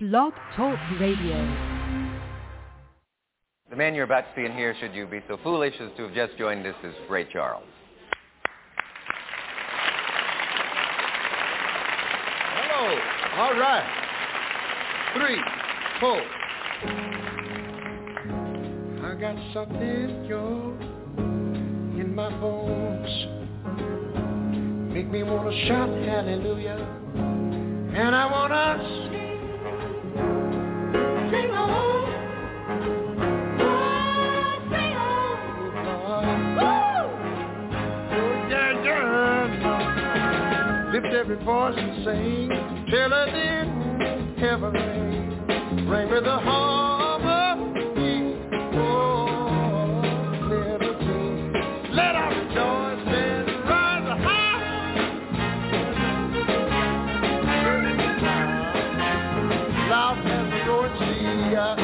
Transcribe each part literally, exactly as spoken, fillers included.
Blog Talk Radio. The man you're about to see and hear, should you be so foolish as to have just joined us, is Ray Charles. Hello. All right. Three, four. I got something, yo, in my bones. Make me want to shout hallelujah. And I want to sing on. Lift every voice and sing, till it in heaven ring, ring with the harmony, oh, liberty. Let us rejoice and rise high, loud as the Lord see us.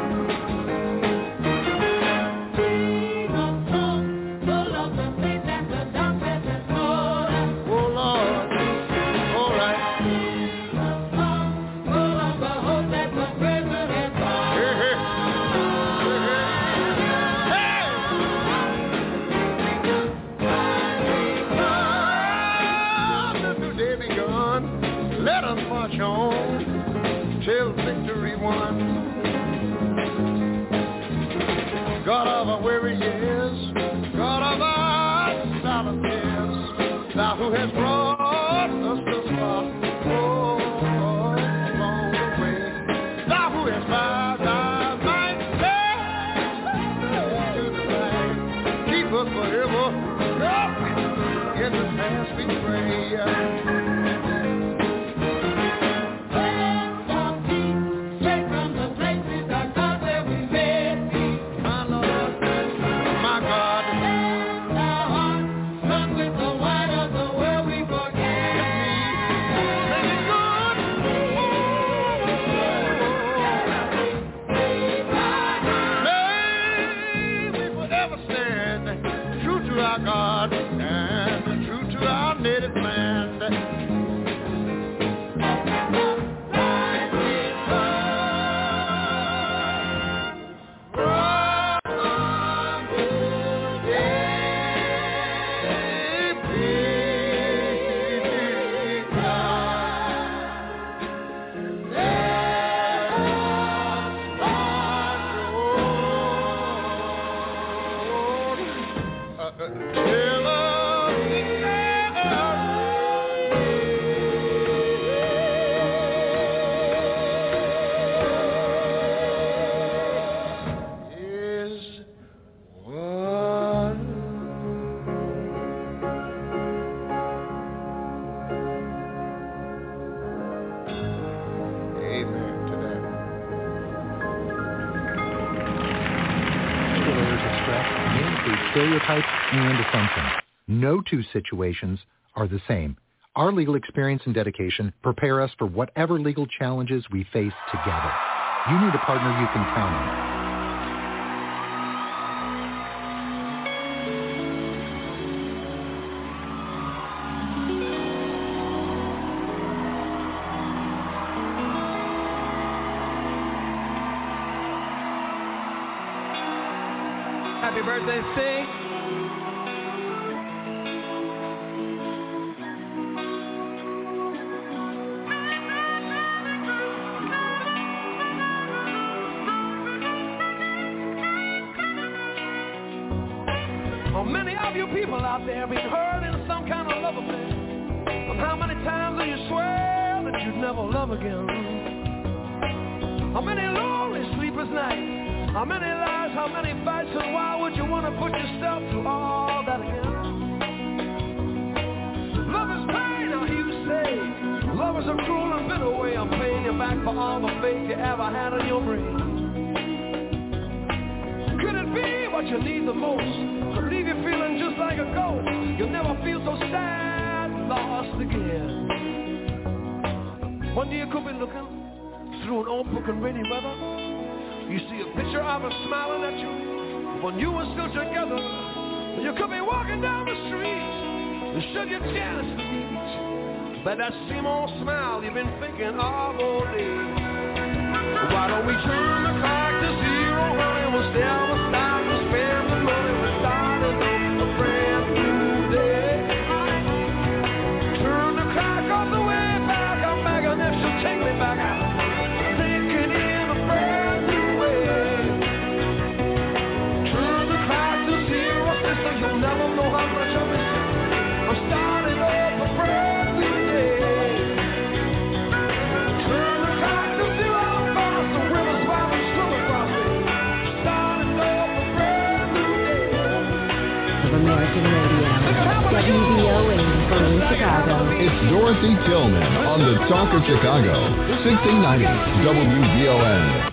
Till victory won. God of our weary years, God of our silent tears, thou who hast brought us thus far, oh, along the way, thou who hast bowed thy might to the light, keep us forever, God, in the past we pray. Stereotypes and assumptions. No two situations are the same. Our legal experience and dedication prepare us for whatever legal challenges we face together. You need a partner you can count on. Happy birthday, Sting. How many of you people out there been hurt in some kind of love affair? And how many times do you swear that you'd never love again? How many lonely sleepless nights? How many lies, how many fights, and why would you want to put yourself through all that again? Love is pain, now you say. Love is a cruel and bitter way of paying you back for all the faith you ever had in your brain. Could it be what you need the most? Could leave you feeling just like a ghost. You'll never feel so sad, lost again. One day you could be looking through an old book in rainy weather. You see a picture of her smiling at you when you were still together. You could be walking down the street, and should you chance to meet, but that same old smile you've been thinking of all day. turn the clock to zero, honey, we'll never stop to spend the money. We're starting up a brand new day. Turn the clock all the way back. I'm begging if she'll take me back out. Thinking in a brand new way. Turn the clock to zero, sister, you'll never know how much I miss you. I'm starting up a brand new day. Turn the clock to zero, across the rivers while we swim across it. Starting up a brand new day. Of American Radio, W B O A in Chicago. It's Dorothy Tillman on the Talk of Chicago, sixteen ninety W B O N.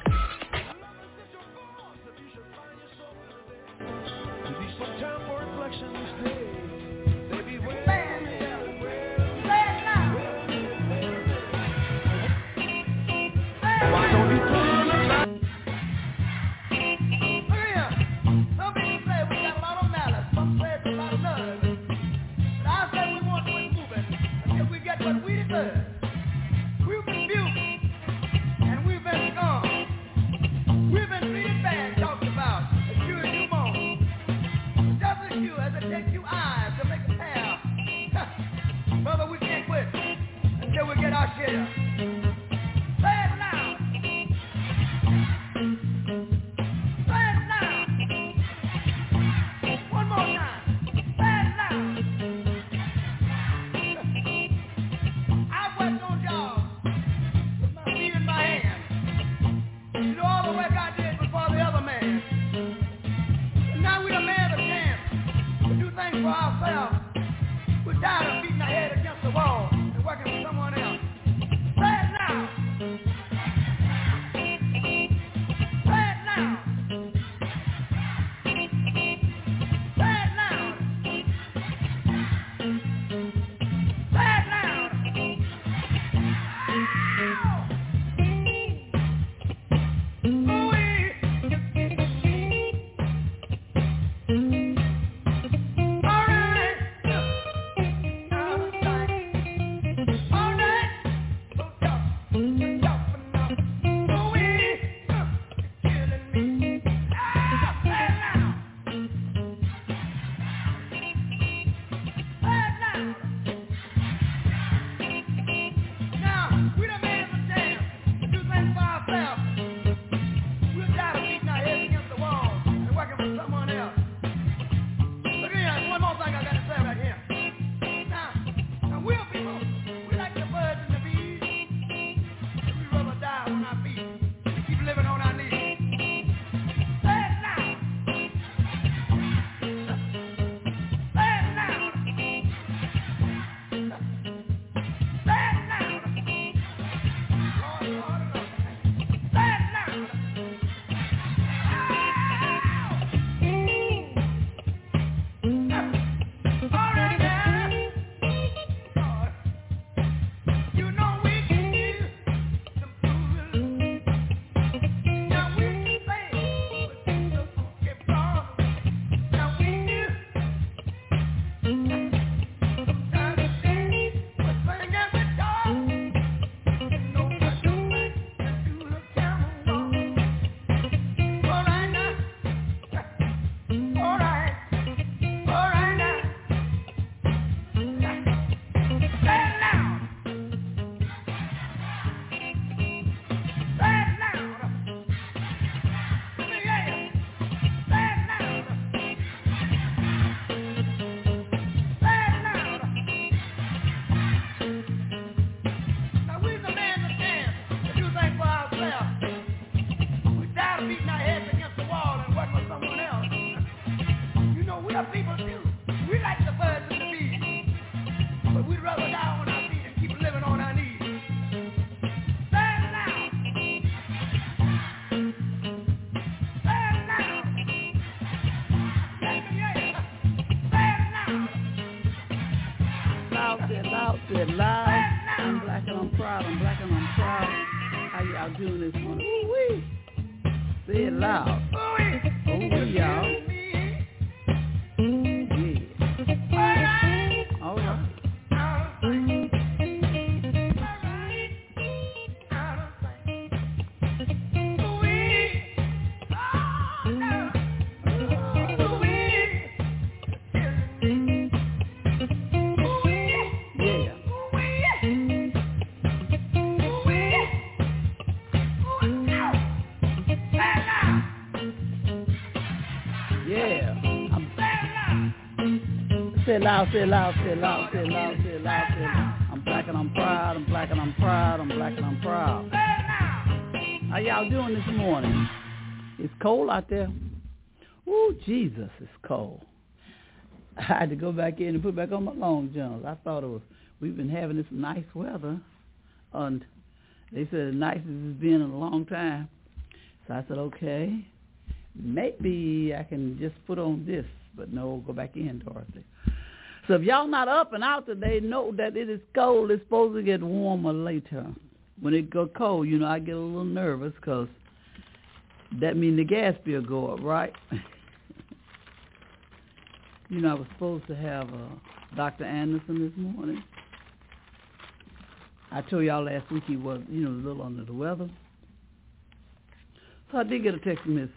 Say it loud, say it loud, say it loud, say it loud, say it loud, say it loud. I'm black and I'm proud, I'm black and I'm proud, I'm black and I'm proud. How y'all doing this morning? It's cold out there. Ooh, Jesus, it's cold. I had to go back in and put back on my long johns. I thought it was, we've been having this nice weather, and they said the nicest it's been in a long time. So I said, okay, maybe I can just put on this, but no, go back in, Dorothy. So if y'all not up and out today, know that it is cold. It's supposed to get warmer later. When it go cold, you know, I get a little nervous because that means the gas bill go up, right? You know, I was supposed to have uh, Doctor Anderson this morning. I told y'all last week he was, you know, a little under the weather. So I did get a text from his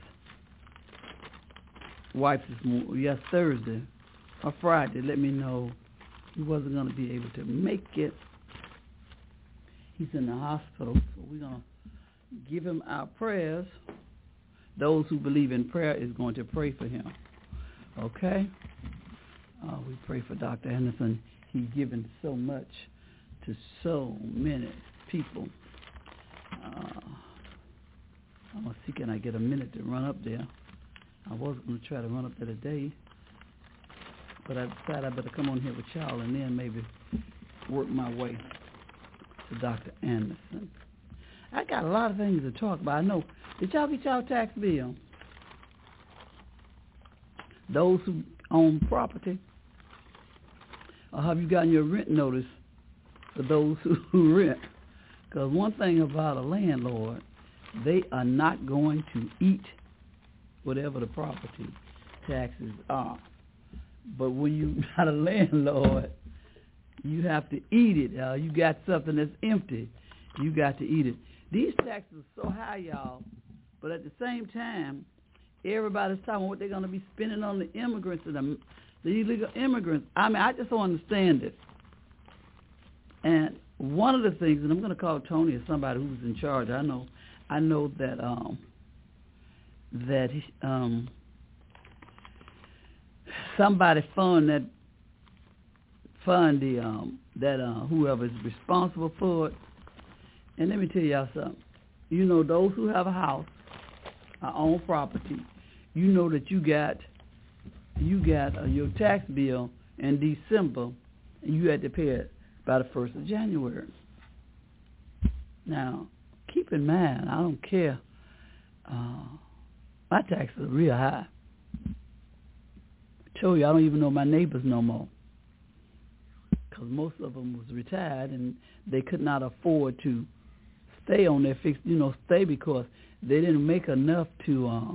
wife this morning, yes, Thursday or Friday, let me know he wasn't going to be able to make it. He's in the hospital, so we're going to give him our prayers. Those who believe in prayer is going to pray for him. Okay? Uh, we pray for Doctor Anderson. He's given so much to so many people. Uh, I'm going to see, can I get a minute to run up there? I was going to try to run up there today, but I decided I better come on here with y'all and then maybe work my way to Doctor Anderson. I got a lot of things to talk about. I know. Did y'all get y'all tax bill? Those who own property? Or have you gotten your rent notice for those who, who rent? Because one thing about a landlord, they are not going to eat whatever the property taxes are. But when you're not a landlord, you have to eat it. Uh, you got something that's empty. You got to eat it. These taxes are so high, y'all, but at the same time, everybody's talking about what they're going to be spending on the immigrants and the, the illegal immigrants. I mean, I just don't understand it. And one of the things, and I'm going to call Tony or somebody who's in charge. I know, I know that um, that um, somebody fund that fund the um, that uh, whoever is responsible for it. And let me tell y'all something. You know, those who have a house, uh, own property, you know that you got you got uh, your tax bill in December, and you had to pay it by the first of January. Now, keep in mind, I don't care. Uh, my taxes are real high. I told you, I don't even know my neighbors no more, because most of them was retired and they could not afford to stay on their fixed, you know, stay because they didn't make enough to uh,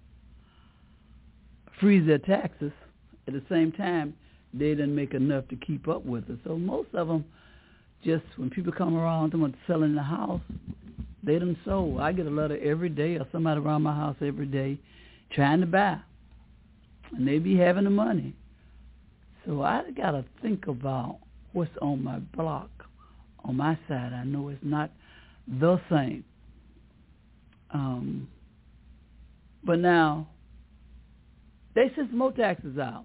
freeze their taxes. At the same time, they didn't make enough to keep up with it. So most of them, just when people come around them selling the house, they done sold. I get a letter every day or somebody around my house every day trying to buy. And they be having the money. So I got to think about what's on my block. On my side, I know it's not the same. Um, but now, they sent some more taxes out.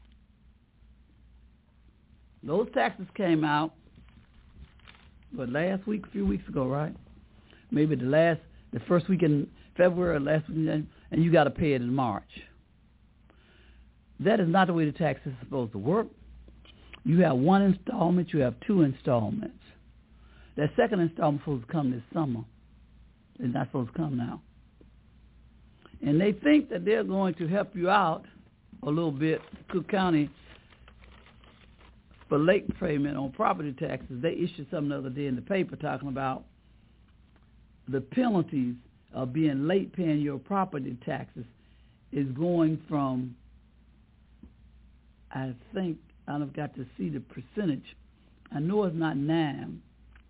Those taxes came out, but last week, a few weeks ago, right? Maybe the last, the first week in February or last week in January, and you got to pay it in March. That is not the way the tax is supposed to work. You have one installment, you have two installments. That second installment is supposed to come this summer. It's not supposed to come now. And they think that they're going to help you out a little bit, Cook County, for late payment on property taxes. They issued something the other day in the paper talking about the penalties of being late paying your property taxes is going from, I think, I've got to see the percentage. I know it's not nine.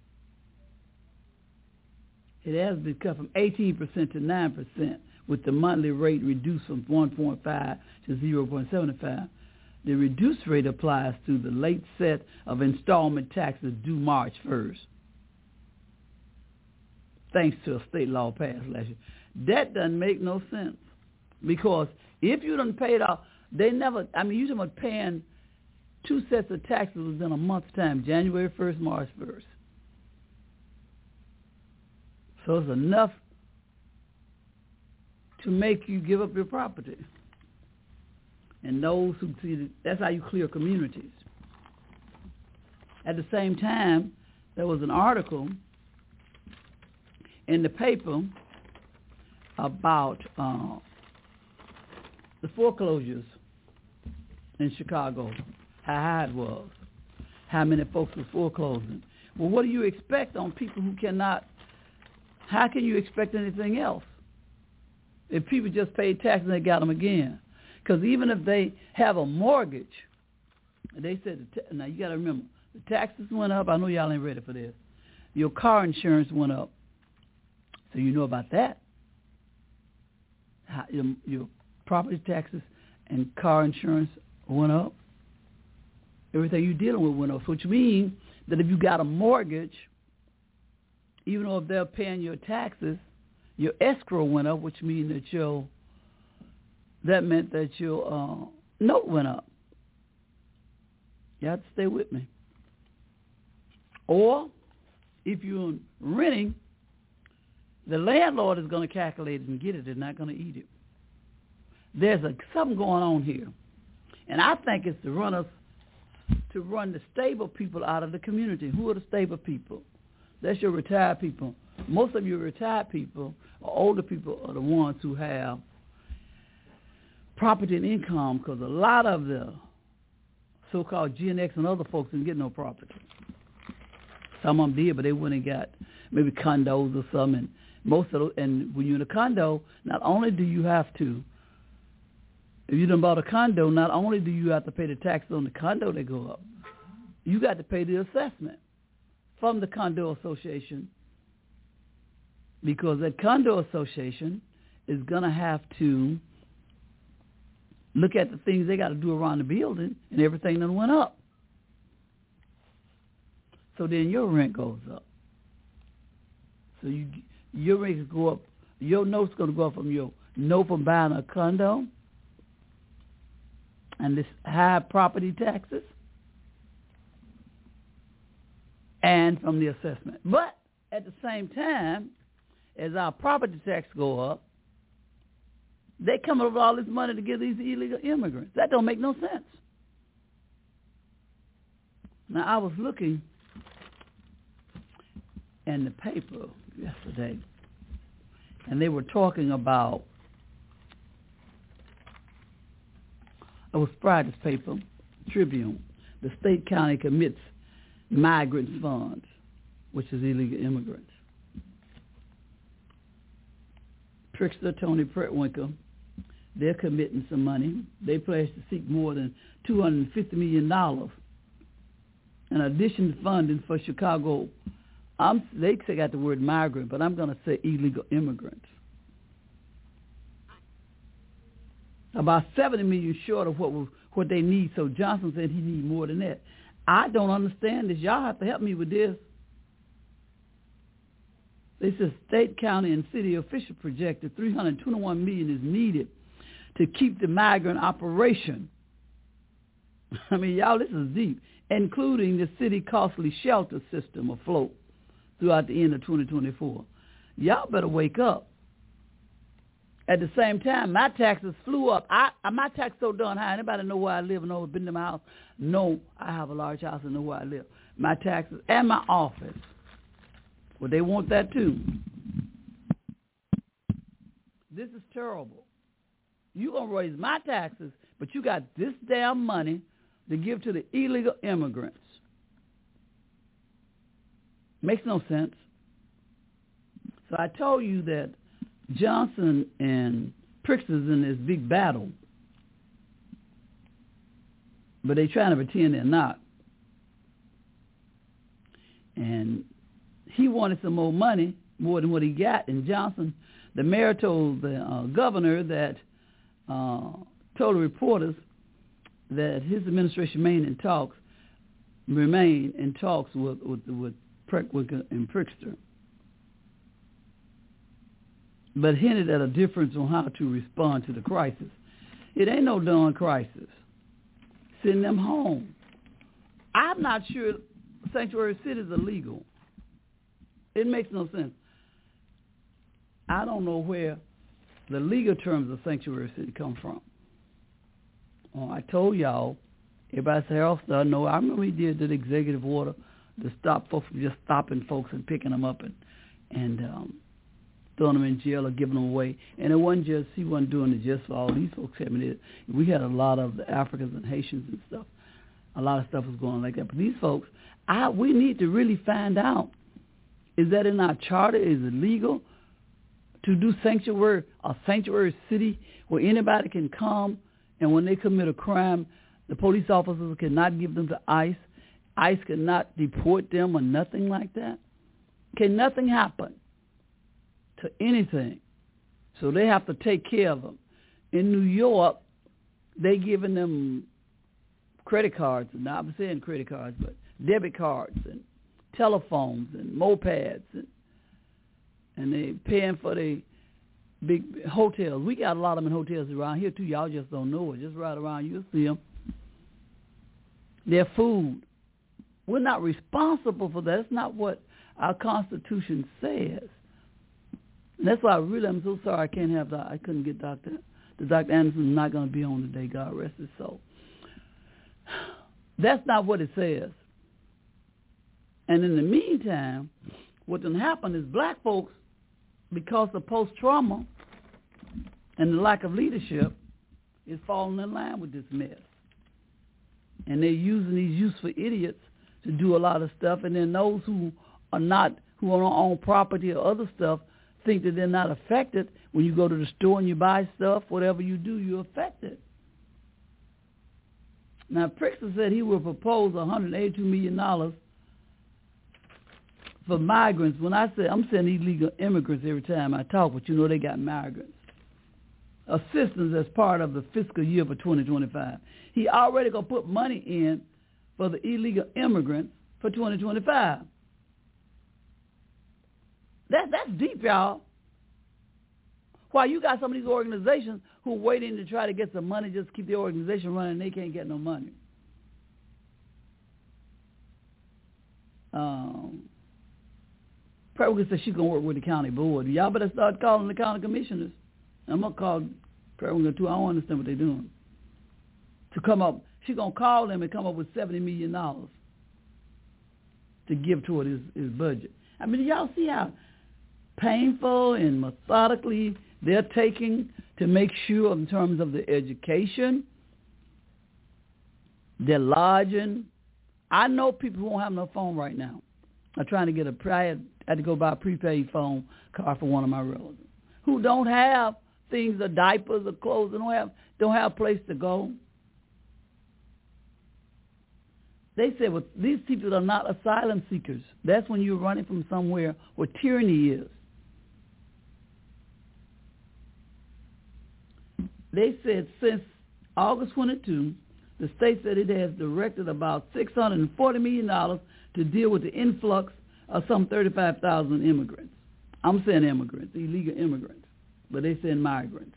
It has been cut from eighteen percent to nine percent with the monthly rate reduced from one point five to zero point seven five. The reduced rate applies to the late set of installment taxes due March first, thanks to a state law passed last year. That doesn't make no sense, because if you done paid off, they never, I mean, you're talking about paying two sets of taxes within a month's time, January first, March first. So it's enough to make you give up your property. And those who see, that's how you clear communities. At the same time, there was an article in the paper about uh, the foreclosures in Chicago, how high it was, how many folks were foreclosing. Well, what do you expect on people who cannot, how can you expect anything else? If people just paid taxes and they got them again. Because even if they have a mortgage, they said, now you got to remember, the taxes went up. I know y'all ain't ready for this. Your car insurance went up. So you know about that. How, your, your property taxes and car insurance went up. Everything you're dealing with went up. So which means that if you got a mortgage, even though if they're paying your taxes, your escrow went up, which means that your that meant that your uh, note went up. You have to stay with me. Or if you're renting, the landlord is going to calculate it and get it. They're not going to eat it. There's a, something going on here, and I think it's to run us to run the stable people out of the community. Who are the stable people? That's your retired people. Most of your retired people or older people are the ones who have property and income, because a lot of the so-called Gen X and other folks didn't get no property. Some of them did, but they went and got maybe condos or something. And most of those, and when you're in a condo, not only do you have to, if you done bought a condo, not only do you have to pay the taxes on the condo that go up, you got to pay the assessment from the condo association, because that condo association is going to have to look at the things they got to do around the building, and everything that went up. So then your rent goes up. So you your rent go up. Your note's going to go up from your note from buying a condo and this high property taxes and from the assessment. But at the same time, as our property tax go up, they come up with all this money to give these illegal immigrants. That don't make no sense. Now, I was looking in the paper yesterday, and they were talking about, it was Friday's paper, Tribune, the state county commits migrant funds, which is illegal immigrants. Trickster Tony Pretwinkle, they're committing some money. They pledged to seek more than two hundred fifty million dollars in addition to funding for Chicago. I'm, they say got the word migrant, but I'm going to say illegal immigrants. About seventy million dollars short of what what they need, so Johnson said he needs more than that. I don't understand this. Y'all have to help me with this. They said state, county, and city officials projected three hundred twenty-one million dollars is needed to keep the migrant operation. I mean, y'all, this is deep, including the city costly shelter system afloat throughout the end of twenty twenty-four. Y'all better wake up. At the same time, my taxes flew up. I, my tax so darn high. Anybody know where I live and know been to my house? No, I have a large house and know where I live. My taxes and my office. Well, they want that too. This is terrible. You're going to raise my taxes, but you got this damn money to give to the illegal immigrants. Makes no sense. So I told you that Johnson and Pritzker's in this big battle, but they trying to pretend they're not. And he wanted some more money, more than what he got. And Johnson, the mayor, told the uh, governor that, uh, told the reporters that his administration remain in talks, remain in talks with with, with Pretwinkle and Pritzker, but hinted at a difference on how to respond to the crisis. It ain't no darn crisis. Send them home. I'm not sure sanctuary cities are legal. It makes no sense. I don't know where the legal terms of sanctuary city come from. Well, I told y'all, everybody said, Harold Starr, no, I remember he did the executive order to stop folks from just stopping folks and picking them up and, and um, throwing them in jail or giving them away. And it wasn't just, he wasn't doing it just for all these folks. I mean, it, we had a lot of the Africans and Haitians and stuff. A lot of stuff was going on like that. But these folks, I, we need to really find out, is that in our charter? Is it legal to do sanctuary, a sanctuary city where anybody can come and when they commit a crime, the police officers cannot give them to ICE. ICE cannot deport them or nothing like that. Can nothing happen to anything. So they have to take care of them. In New York, they giving them credit cards, and I'm saying credit cards, but debit cards and telephones and mopeds, and and they paying for the big hotels. We got a lot of them in hotels around here too. Y'all just don't know it. Just right around, you'll see them. Their food. We're not responsible for that. That's not what our Constitution says. And that's why I really am so sorry I can't have that. I couldn't get Doctor The Doctor Anderson is not going to be on today. God rest his soul. That's not what it says. And in the meantime, what can happen is black folks, because of post-trauma and the lack of leadership, is falling in line with this mess. And they're using these useful idiots to do a lot of stuff, and then those who are not, who are on property or other stuff, think that they're not affected. When you go to the store and you buy stuff, whatever you do, you're affected. Now, Pritzker said he will propose one hundred eighty-two million dollars for migrants. When I say, I'm saying illegal immigrants every time I talk, but you know they got migrants. Assistance as part of the fiscal year for twenty twenty-five. He already going to put money in for the illegal immigrants for twenty twenty-five. That, that's deep, y'all. While you got some of these organizations who are waiting to try to get some money just to keep the organization running, and they can't get no money. Um, President said she's going to work with the county board. Y'all better start calling the county commissioners. I'm going to call President too. I don't understand what they're doing. To come up, she's going to call them and come up with seventy million dollars to give toward his, his budget. I mean, y'all see how painful and methodically they're taking to make sure in terms of the education, their lodging. I know people who won't have no phone right now. I'm trying to get a, I had, I had to go buy a prepaid phone card for one of my relatives who don't have things, or diapers or clothes, they don't have, don't have a place to go. They said, well, these people are not asylum seekers. That's when you're running from somewhere where tyranny is. They said since August twenty-second, the state said it has directed about six hundred forty million dollars to deal with the influx of some thirty-five thousand immigrants. I'm saying immigrants, illegal immigrants, but they saying migrants.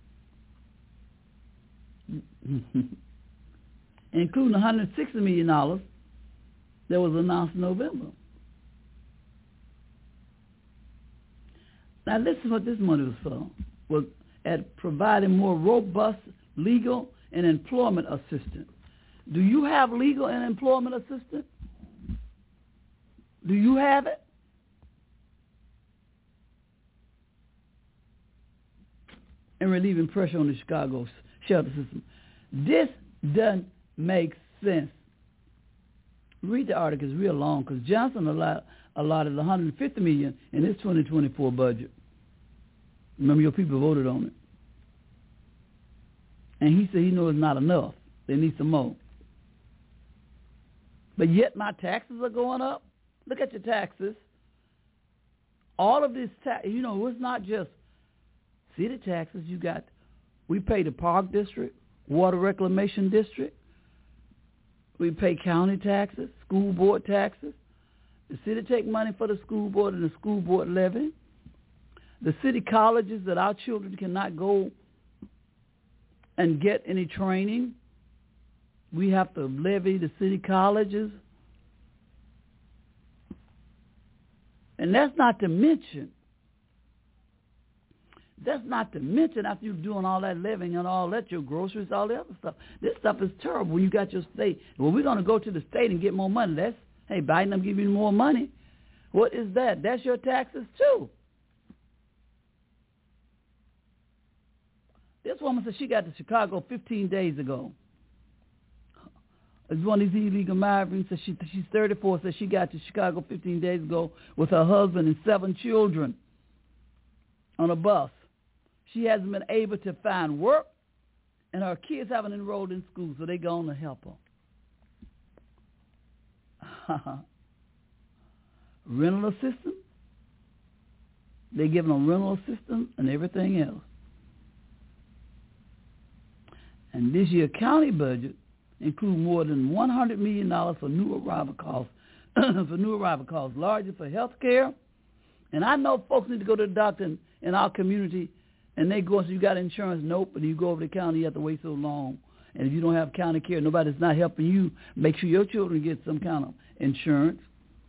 Including one hundred sixty million dollars that was announced in November. Now listen what this money was for. Was at providing more robust legal and employment assistance. Do you have legal and employment assistance? Do you have it? And relieving pressure on the Chicago shelter system. This doesn't make sense. Read the article. It's real long because Johnson allotted, allotted one hundred fifty million dollars in his twenty twenty-four budget. Remember, your people voted on it. And he said he knows it's not enough. They need some more. But yet my taxes are going up. Look at your taxes. All of this tax, you know, it's not just city taxes. You got, we pay the Park District, Water Reclamation District. We pay county taxes, school board taxes. The city take money for the school board and the school board levy. The city colleges that our children cannot go and get any training We have to levy the city colleges. And that's not to mention, that's not to mention after you're doing all that living and all that, your groceries, all the other stuff. This stuff is terrible when you got your state. Well, we're going to go to the state and get more money. That's, hey, Biden, I'm giving you more money. What is that? That's your taxes too. This woman said she got to Chicago fifteen days ago. It's one of these illegal migrants. Said she, she's thirty-four, said she got to Chicago fifteen days ago with her husband and seven children on a bus. She hasn't been able to find work, and her kids haven't enrolled in school, so they're going to help her. Rental assistance. They're giving them rental assistance and everything else. And this year's county budget includes more than one hundred million dollars for new arrival costs, for new arrival costs, largely for health care. And I know folks need to go to the doctor in, in our community, and they go, so you got insurance? Nope. But you go over to the county, you have to wait so long. And if you don't have county care, nobody's not helping you. Make sure your children get some kind of insurance.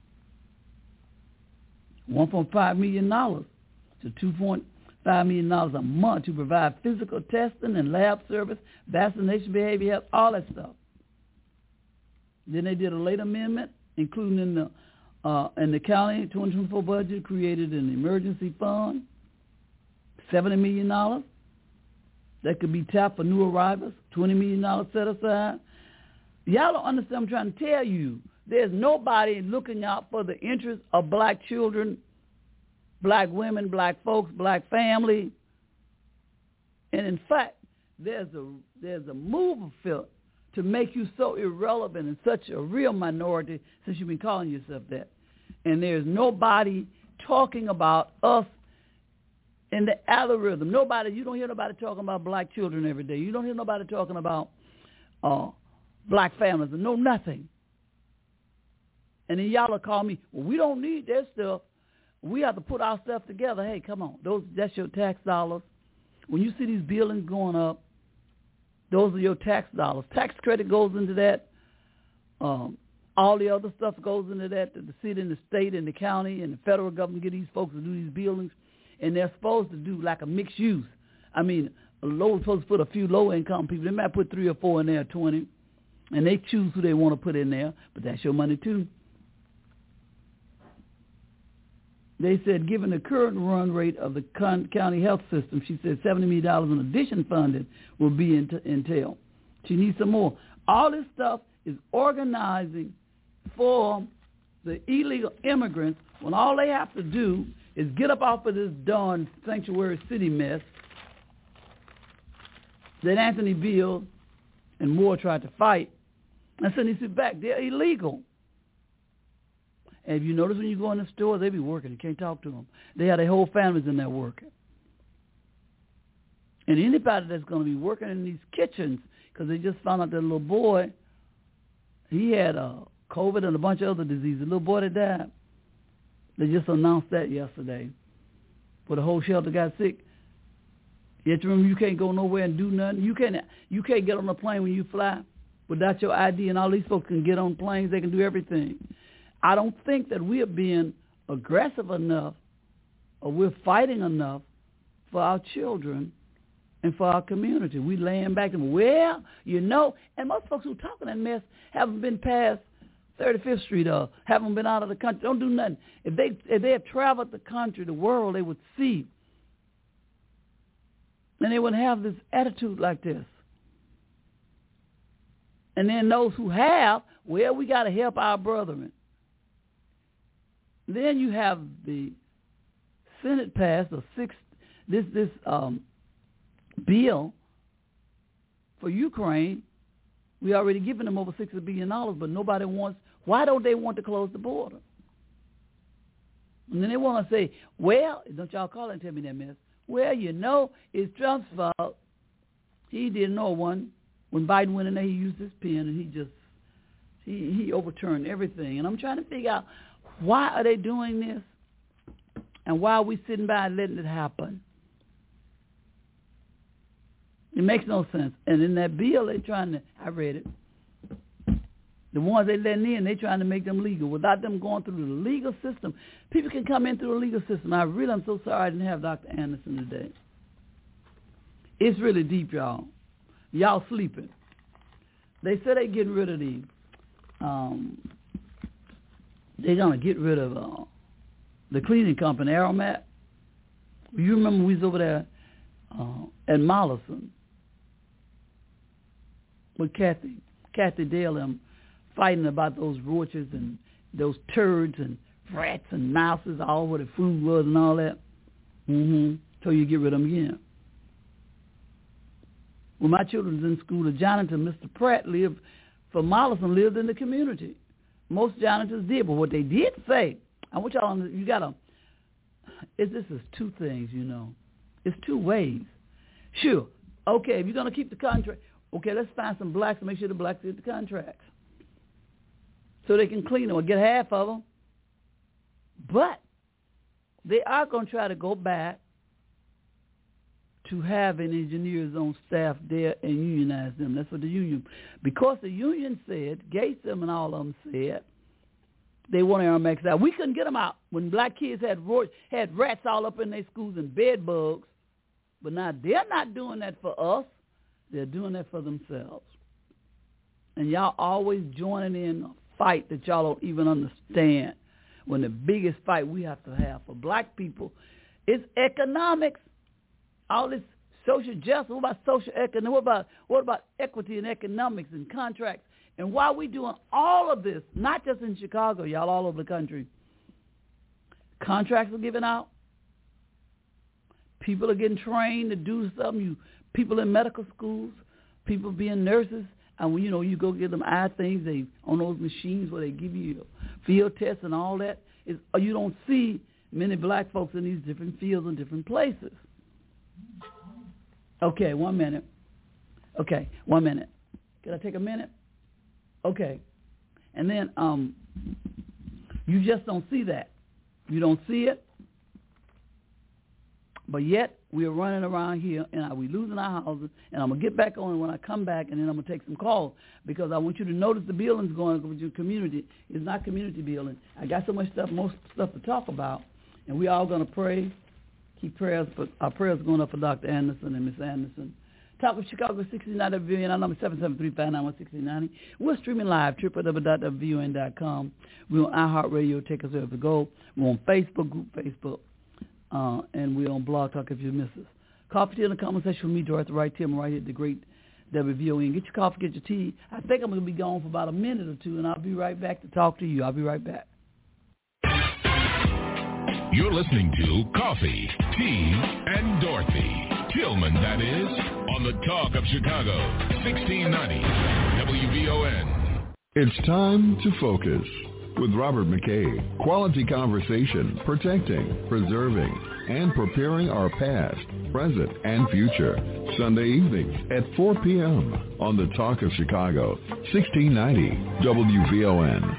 one point five million dollars to two point five million dollars a month to provide physical testing and lab service, vaccination, behavior health, all that stuff. Then they did a late amendment, including in the uh, in the county twenty twenty-four budget, created an emergency fund, seventy million dollars that could be tapped for new arrivals, twenty million dollars set aside. Y'all don't understand what I'm trying to tell you. There's nobody looking out for the interests of black children, black women, black folks, black family. And in fact, there's a there's a move afoot to make you so irrelevant and such a real minority since you've been calling yourself that. And there's nobody talking about us in the algorithm. Nobody, you don't hear nobody talking about black children every day. You don't hear nobody talking about uh, black families. No, nothing. And then y'all will call me, well, we don't need that stuff. We have to put our stuff together. Hey, come on. Those that's your tax dollars. When you see these buildings going up, those are your tax dollars. Tax credit goes into that. Um, all the other stuff goes into that. The city and the state and the county and the federal government get these folks to do these buildings, and they're supposed to do like a mixed use. I mean, a low supposed to put a few low-income people. They might put three or four in there, twenty, and they choose who they want to put in there, but that's your money too. They said, given the current run rate of the con- county health system, she said seventy million dollars in addition funding will be ent- entailed. She needs some more. All this stuff is organizing for the illegal immigrants when all they have to do is get up off of this darn sanctuary city mess that Anthony Beale and Moore tried to fight, and send these people back. They're illegal. And if you notice when you go in the store, they be working. You can't talk to them. They have their whole families in there working. And anybody that's going to be working in these kitchens, because they just found out that little boy, he had uh, COVID and a bunch of other diseases. The little boy that died. They just announced that yesterday. But the whole shelter got sick. You have to remember, you can't go nowhere and do nothing. You can't, you can't get on a plane when you fly without your I D, and all these folks can get on planes. They can do everything. I don't think that we're being aggressive enough or we're fighting enough for our children and for our community. We laying back and, well, you know, and most folks who talking that mess haven't been past thirty-fifth Street or haven't been out of the country. Don't do nothing. If they if they have traveled the country, the world, they would see. And they wouldn't have this attitude like this. And then those who have, well, we got to help our brethren. Then you have the Senate passed a six this this um, bill for Ukraine. We already given them over sixty billion dollars, but nobody wants. Why don't they want to close the border? And then they want to say, "Well, don't y'all call it and tell me that mess." Well, you know, it's Trump's fault. He didn't know one. When Biden went in there, he used his pen and he just he he overturned everything. And I'm trying to figure out, why are they doing this? And why are we sitting by and letting it happen? It makes no sense. And in that bill, they're trying to, I read it, The ones they letting in, they trying to make them legal. Without them going through the legal system, people can come in through the legal system. I really am so sorry I didn't have Doctor Anderson today. It's really deep, y'all. Y'all sleeping. They said they getting rid of the, um, they're going to get rid of uh, the cleaning company, Aromat. You remember we was over there uh, at Mollison with Kathy, Kathy Dale and fighting about those roaches and those turds and rats and mouses, all where the food was and all that. Mm-hmm. So you get rid of them again. When my children was in school, the janitor, Mister Pratt, lived, for Mollison, lived in the community. Most janitors did, but what they did say, I want y'all to, you got to, this is two things, you know. It's two ways. Sure, okay, if you're going to keep the contract, okay, let's find some blacks and make sure the blacks get the contracts so they can clean them or get half of them. But they are going to try to go back to having engineers on staff there and unionize them. That's what the union, because the union said, Gates them and all of them said, they want our max out. We couldn't get them out when black kids had had rats all up in their schools and bed bugs. But now they're not doing that for us. They're doing that for themselves. And y'all always joining in a fight that y'all don't even understand, when the biggest fight we have to have for black people is economics. All this social justice, what about social economics? What about, what about equity and economics and contracts? And why we doing all of this, not just in Chicago, y'all, all over the country, contracts are given out. People are getting trained to do something. You people in medical schools, people being nurses, and when you know you go get them eye things, they on those machines where they give you field tests and all that. Is you don't see many black folks in these different fields and different places. Okay, one minute. Okay, one minute. Can I take a minute? Okay. And then um, you just don't see that. You don't see it. But yet we're running around here and we're losing our houses. And I'm going to get back on it when I come back, and then I'm going to take some calls, because I want you to notice the buildings going on with your community. It's not community building. I got so much stuff, most stuff to talk about, and we're all going to pray. Keep prayers, but our prayers going up for Doctor Anderson and Miss Anderson. Talk of Chicago, sixty-nine W N, our number seven seven three, five nine one, six nine zero. We're streaming live, w w w dot w n dot com. We're on iHeartRadio, take us wherever to go. We're on Facebook, group Facebook, uh, and we're on Blog Talk if you miss us. Coffee, tea, in the comment section with me, Dorothy Wright, Tim, right here at the great W V O N. Get your coffee, get your tea. I think I'm going to be gone for about a minute or two, and I'll be right back to talk to you. I'll be right back. You're listening to Coffee, Tea, and Dorothy. Tillman, that is, on the Talk of Chicago, sixteen ninety W V O N. It's time to focus with Robert McKay. Quality conversation, protecting, preserving, and preparing our past, present, and future. Sunday evenings at four p.m. on the Talk of Chicago, sixteen ninety W V O N.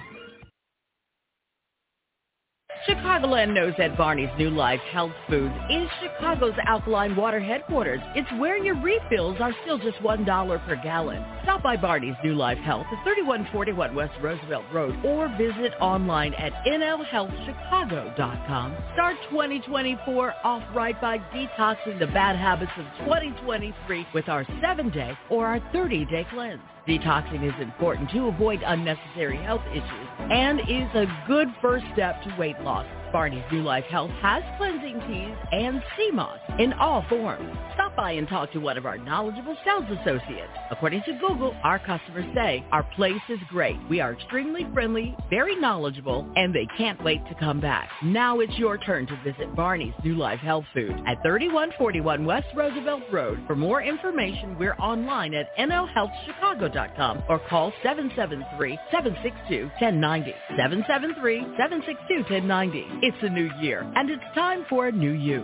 Chicagoland knows that Barney's New Life Health Foods is Chicago's alkaline water headquarters. It's where your refills are still just one dollar per gallon. Stop by Barney's New Life Health at thirty-one forty-one West Roosevelt Road or visit online at n l health chicago dot com. Start twenty twenty-four off right by detoxing the bad habits of twenty twenty-three with our seven-day or our thirty-day cleanse. Detoxing is important to avoid unnecessary health issues and is a good first step to weight loss. Barney's New Life Health has cleansing teas and C M O S in all forms. Stop by and talk to one of our knowledgeable sales associates. According to Google, our customers say our place is great. We are extremely friendly, very knowledgeable, and they can't wait to come back. Now it's your turn to visit Barney's New Life Health Food at thirty-one forty-one West Roosevelt Road. For more information, we're online at n l health chicago dot com or call seven seven three, seven six two, one zero nine zero, seven seven three, seven six two, one zero nine zero. It's a new year, and it's time for a new you.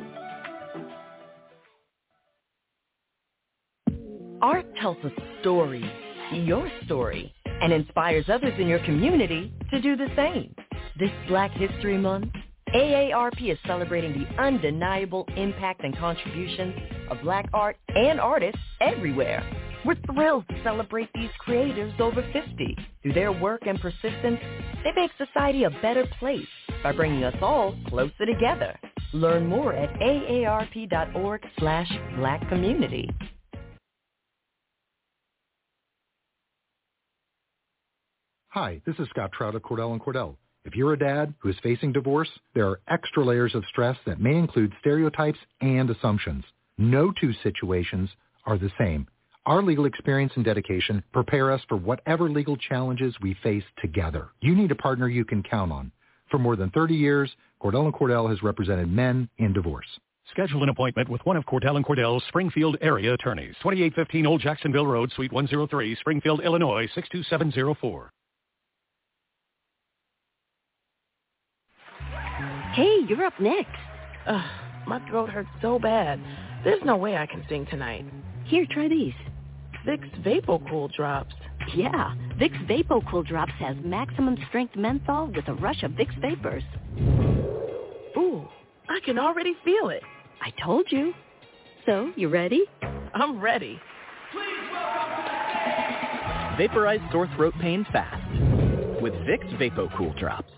Art tells a story, your story, and inspires others in your community to do the same. This Black History Month, A A R P is celebrating the undeniable impact and contributions of black art and artists everywhere. We're thrilled to celebrate these creators over fifty. Through their work and persistence, they make society a better place by bringing us all closer together. Learn more at aarp.org slash black community. Hi, this is Scott Trout of Cordell and Cordell. If you're a dad who is facing divorce, there are extra layers of stress that may include stereotypes and assumptions. No two situations are the same. Our legal experience and dedication prepare us for whatever legal challenges we face together. You need a partner you can count on. For more than thirty years, Cordell and Cordell has represented men in divorce. Schedule an appointment with one of Cordell and Cordell's Springfield area attorneys. twenty-eight fifteen Old Jacksonville Road, Suite one oh three, Springfield, Illinois, six two seven zero four. Hey, you're up next. Ugh, my throat hurts so bad. There's no way I can sing tonight. Here, try these. Vicks VapoCool Drops. Yeah, Vicks VapoCool Drops has maximum strength menthol with a rush of Vicks vapors. Ooh, I can already feel it. I told you. So, you ready? I'm ready. Vaporize sore throat pain fast with Vicks VapoCool Drops.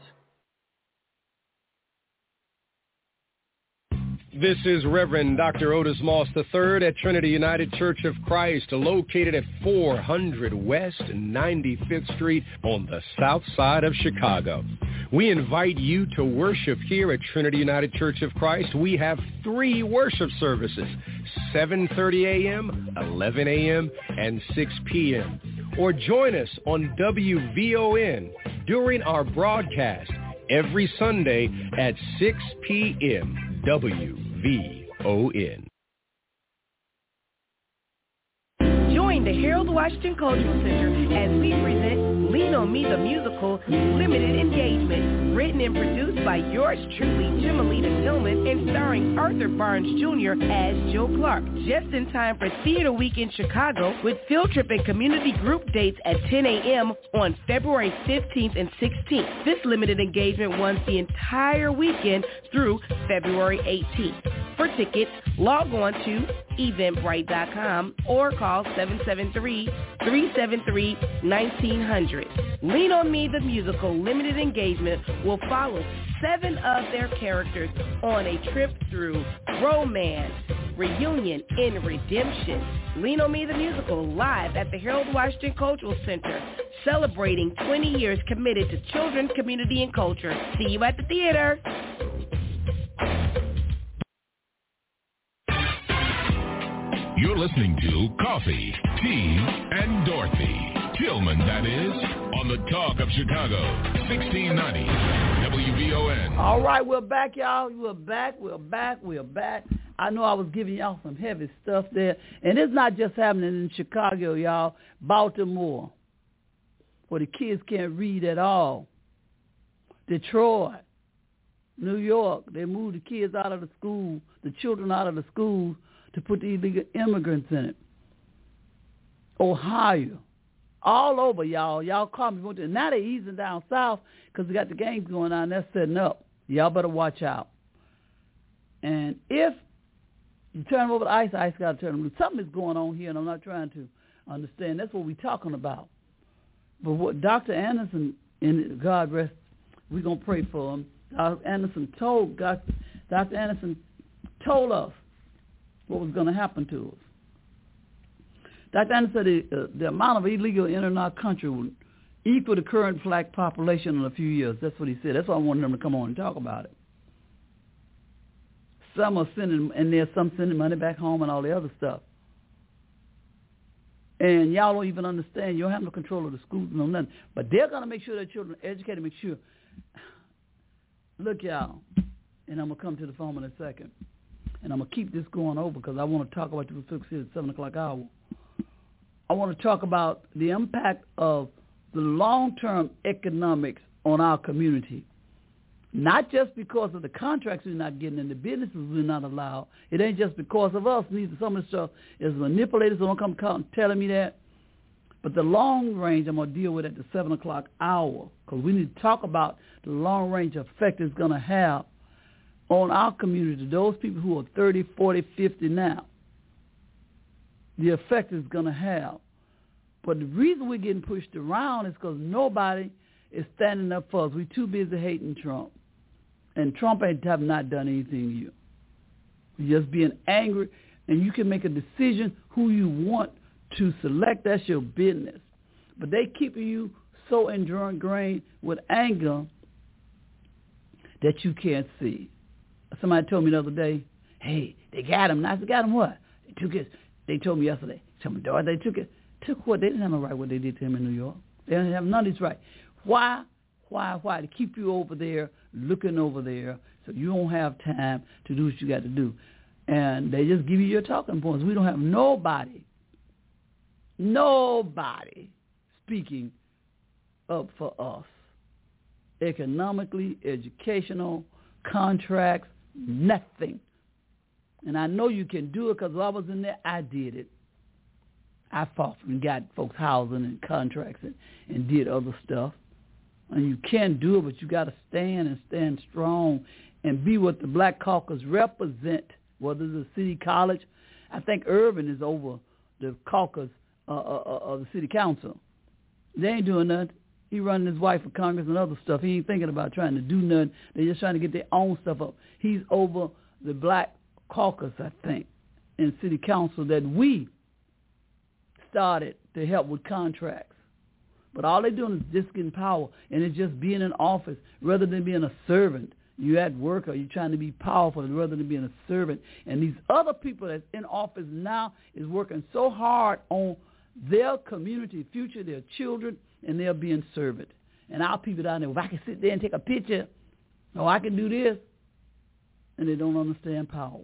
This is Reverend Doctor Otis Moss the third at Trinity United Church of Christ, located at four hundred West ninety-fifth Street on the south side of Chicago. We invite you to worship here at Trinity United Church of Christ. We have three worship services, seven thirty a.m., eleven a.m., and six p.m. Or join us on W V O N during our broadcast every Sunday at six p.m. W V O N. Join the Harold Washington Cultural Center as we present Lean on Me the Musical Limited Engagement, written and produced by yours truly, Jimalita Tillman, and starring Arthur Barnes Junior as Joe Clark, just in time for Theater Week in Chicago, with field trip and community group dates at ten a.m. on February fifteenth and sixteenth. This limited engagement runs the entire weekend through February eighteenth. For tickets, log on to eventbrite dot com or call seven seven three, three seven three, one nine zero zero. Lean on Me the Musical Limited Engagement will follow seven of their characters on a trip through romance, reunion, and redemption. Lean on Me the Musical, live at the Harold Washington Cultural Center, celebrating twenty years committed to children, community, and culture. See you at the theater. You're listening to Coffee, Tea, and Dorothy. Tillman, that is, on the Talk of Chicago, sixteen ninety W V O N. All right, we're back, y'all. We're back, we're back, we're back. I know I was giving y'all some heavy stuff there. And it's not just happening in Chicago, y'all. Baltimore, where the kids can't read at all. Detroit, New York, they moved the kids out of the school, the children out of the school, to put the illegal immigrants in it. Ohio, all over, y'all. Y'all call me. Now they're easing down south because they got the gangs going on. They're setting up. Y'all better watch out. And if you turn them over to ICE, ICE got to turn them loose. Something is going on here, and I'm not trying to understand. That's what we're talking about. But what Doctor Anderson, in God rest, we're going to pray for him. Doctor Anderson told, God, Doctor Anderson told us what was going to happen to us. Doctor Anderson said the, uh, the amount of illegal entering our country would equal the current black population in a few years. That's what he said. That's why I wanted them to come on and talk about it. Some are sending, and there's some sending money back home and all the other stuff. And y'all don't even understand. You don't have no control of the schools, no nothing. But they're going to make sure their children are educated, make sure. Look, y'all, and I'm going to come to the phone in a second. And I'm going to keep this going over because I want to talk about the folks here at seven o'clock hour. I want to talk about the impact of the long-term economics on our community. Not just because of the contracts we're not getting and the businesses we're not allowed. It ain't just because of us. Neither some of the stuff is manipulators who don't come out telling me that. But the long range I'm going to deal with at the seven o'clock hour because we need to talk about the long-range effect it's going to have on our community, those people who are thirty, forty, fifty now. the effect it's going to have. But the reason we're getting pushed around is because nobody is standing up for us. We're too busy hating Trump. And Trump ain't have not done anything to you. You're just being angry, and you can make a decision who you want to select. That's your business. But they keeping you so ingrained with anger that you can't see. Somebody told me the other day, hey, they got him. And I said, got him what? They took his, they told me yesterday, tell me, dog, they took it. Took what? They didn't have no right what they did to him in New York. They didn't have none of this right. Why? Why? Why? To keep you over there, looking over there, so you don't have time to do what you got to do. And they just give you your talking points. We don't have nobody, nobody speaking up for us. Economically, educational, contracts, nothing. And I know you can do it because while I was in there, I did it. I fought and got folks housing and contracts and, and did other stuff. And you can do it, but you got to stand and stand strong and be what the Black Caucus represent, whether it's a city college. I think Irvin is over the caucus uh, uh, of the city council. They ain't doing nothing. He running his wife for Congress and other stuff. He ain't thinking about trying to do nothing. They're just trying to get their own stuff up. He's over the Black Caucus, I think, in city council that we started to help with contracts. But all they're doing is just getting power, and it's just being in office rather than being a servant. You at work or you're trying to be powerful rather than being a servant. And these other people that's in office now is working so hard on their community future, their children, and they're being servant. And our people down there, if I can sit there and take a picture, oh, I can do this, and they don't understand power.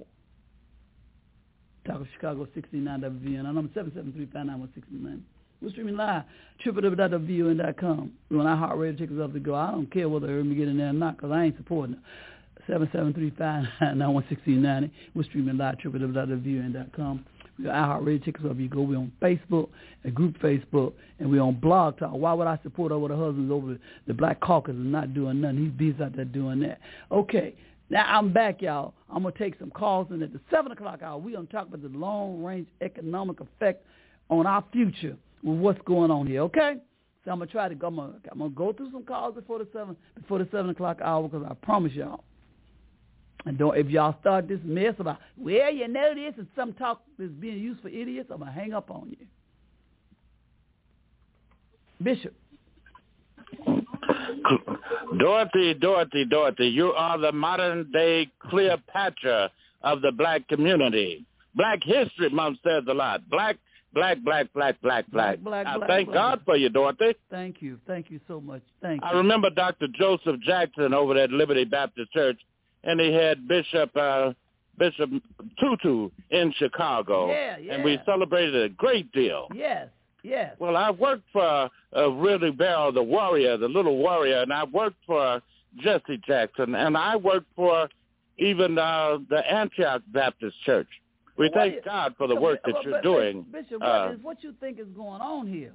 Talk of Chicago, sixty-nine W V N. Our number seven seven three, five nine one, six nine. We're streaming live, w w w dot w v o n dot com. When I heart radio tickets up to go, I don't care whether they heard me get in there or not because I ain't supporting it. seven seven three, five nine one, six nine zero. We're streaming live, w w w dot w v o n dot com. We got iHeartRadio tickets up. You go. We're on Facebook, a group Facebook, and we're on Blog Talk. Why would I support over the husbands over the Black Caucus and not doing nothing? He's busy out there doing that. Okay. Now, I'm back, y'all. I'm going to take some calls, and at the seven o'clock hour, we're going to talk about the long-range economic effect on our future with what's going on here, okay? So I'm going to try to go, I'm going to go through some calls before the seven before the seven o'clock hour because I promise y'all. And don't if y'all start this mess about, well, you know this is some talk that's being used for idiots, I'm going to hang up on you. Bishop. Dorothy, Dorothy, Dorothy, you are the modern-day Cleopatra of the black community. Black History Month says a lot. Black, black, black, black, black, black. black, I black, thank black. God for you, Dorothy. Thank you. Thank you so much. Thank you. I remember Doctor Joseph Jackson over at Liberty Baptist Church, and he had Bishop uh, Bishop Tutu in Chicago. Yeah, yeah. And we celebrated a great deal. Yes. Yes. Well, I worked for uh, Willie Bell, the warrior, the little warrior, and I worked for Jesse Jackson, and I worked for even uh, the Antioch Baptist Church. We What thank is- God for the so, work that but- you're but- doing. Bishop, Uh, what, is, what you think is going on here?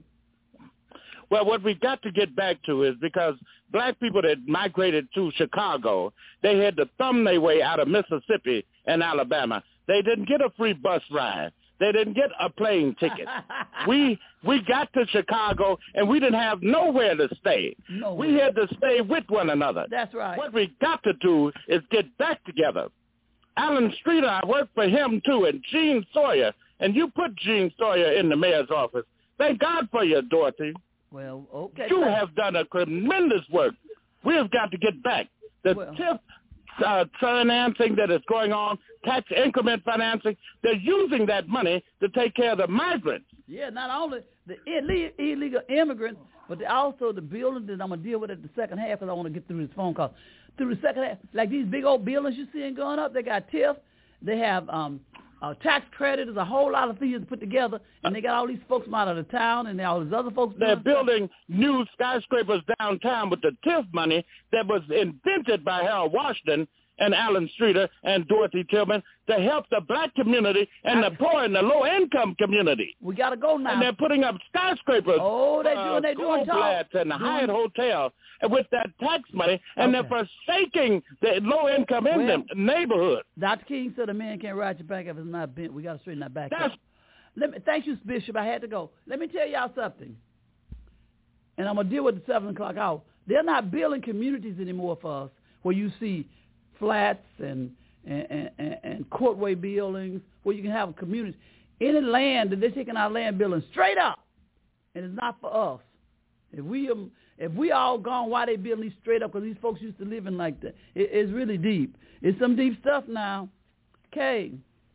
Well, what we got to get back to is because black people that migrated to Chicago, they had to thumb their way out of Mississippi and Alabama. They didn't get a free bus ride. They didn't get a plane ticket. we we got to Chicago, and we didn't have nowhere to stay. No we had to stay with one another. That's right. What we got to do is get back together. Alan Streeter, I worked for him, too, and Gene Sawyer. And you put Gene Sawyer in the mayor's office. Thank God for you, Dorothy. Well, okay. You have done a tremendous work. We have got to get back. The Well- TIF uh, financing that is going on, tax increment financing, they're using that money to take care of the migrants. Yeah, not only the ille- illegal immigrants, but also the buildings that I'm going to deal with at the second half because I want to get through this phone call. Through the second half, like these big old buildings you seeing going up, they got TIF, they have um, uh, tax credit, there's a whole lot of things put together, and they got all these folks from out of the town and all these other folks. They're doing building new skyscrapers downtown with the TIF money that was invented by Harold Washington and Alan Streeter and Dorothy Tillman to help the black community and the poor and the low-income community. We got to go now. And they're putting up skyscrapers. Oh, they uh, doing, they doing talk. Goldblatt and the Hyatt Hotel and with that tax money, and Okay. they're forsaking the low-income in Well, the neighborhood. Doctor King said a man can't ride your back if it's not bent. We got to straighten that back That's up. Let me, thank you, Bishop. I had to go. Let me tell y'all something. And I'm going to deal with the seven o'clock hour. They're not building communities anymore for us where you see flats and and, and, and courtway buildings where you can have a community. Any land that they're taking our land building straight up, and it's not for us. If we um, if we all gone, why they building these straight up? Because these folks used to live in like that. It, it's really deep. It's some deep stuff now. Okay.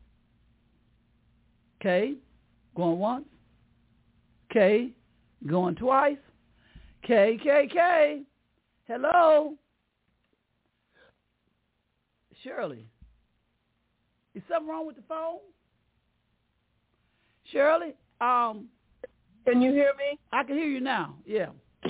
Okay. Going once. K, going twice. K, K, K. Hello. Shirley. Is something wrong with the phone? Shirley, um, can you hear me? I can hear you now. Yeah.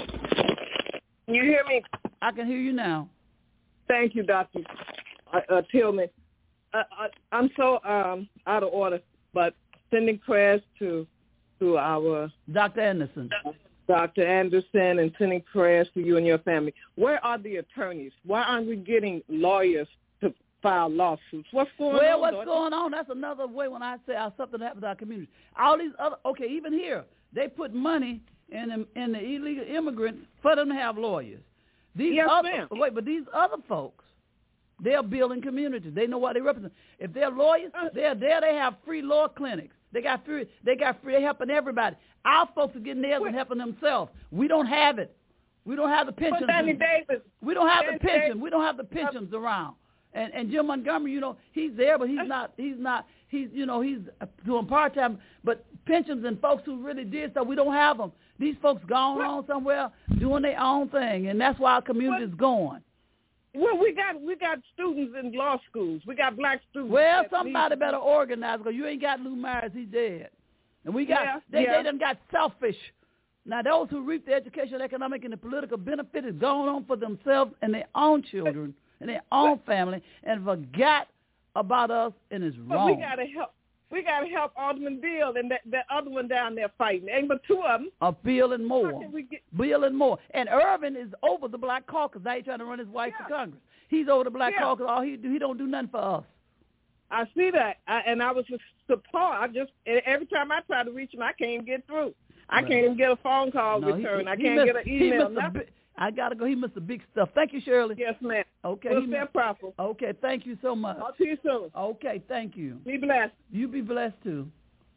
Can you hear me? I can hear you now. Thank you, Doctor Uh, uh, Tillman. Uh, I, I'm so um, out of order, but sending prayers to to our Doctor Anderson, Doctor Anderson, and sending prayers to you and your family. Where are the attorneys? Why aren't we getting lawyers to file lawsuits? What's going well, on? what's Dorothy? going on? That's another way when I say something happened to our community. All these other, okay, even here, they put money in the, in the illegal immigrants for them to have lawyers. These yes, other, ma'am. Wait, but these other folks, they're building communities. They know what they represent. If they're lawyers, they're there. They have free law clinics. They got free. They got free. They're helping everybody. Our folks are getting theirs and helping themselves. We don't have it. We don't have the pensions. But Danny Davis. We don't have Danny the pension. Davis. We don't have the pensions around. And and Jim Montgomery, you know, he's there, but he's not. He's not. He's you know he's doing part time. But pensions and folks who really did stuff, we don't have them. These folks gone on somewhere doing their own thing, and that's why our community is going. Well, we got we got students in law schools. We got black students. Well, somebody better organize because you ain't got Lou Myers. He's dead, and we got yeah, they yeah. they done got selfish. Now those who reap the educational, economic, and the political benefit is going on for themselves and their own children and their own family, and forgot about us, and it's but wrong. we gotta help. We gotta help Alderman Bill and that, that other one down there fighting. Ain't but two of them. Uh, Bill and Moore. How can we get- Bill and Moore. And Irvin is over the Black Caucus. Now he's trying to run his wife Yeah. for Congress. He's over the Black Yeah. Caucus. All he do, he don't do nothing for us. I see that, I, and I was just surprised. I just every time I try to reach him, I can't even get through. I Right. can't even get a phone call No, return. he, I he can't missed, get an he email. missed a nothing. bi- I gotta go. He missed the big stuff. Thank you, Shirley. Yes, ma'am. Okay. We'll he stand missed- proper. Okay. Thank you so much. Talk to you soon. Okay. Thank you. Be blessed. You be blessed too.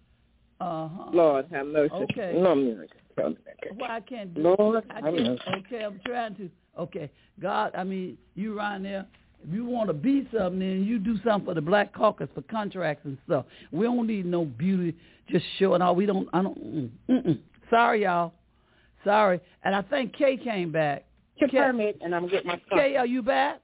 Uh huh. Lord have mercy. Okay. No, music. Well, I can't do Lord I have can't. mercy. Okay, I'm trying to. Okay, God, I mean, you around there. If you want to be something, then you do something for the Black Caucus for contracts and stuff. We don't need no beauty just showing off. We don't. I don't. Mm, mm-mm. Sorry, y'all. Sorry. And I think Kay came back. Confirm it, and I'm getting my stuff. Kay, are you back?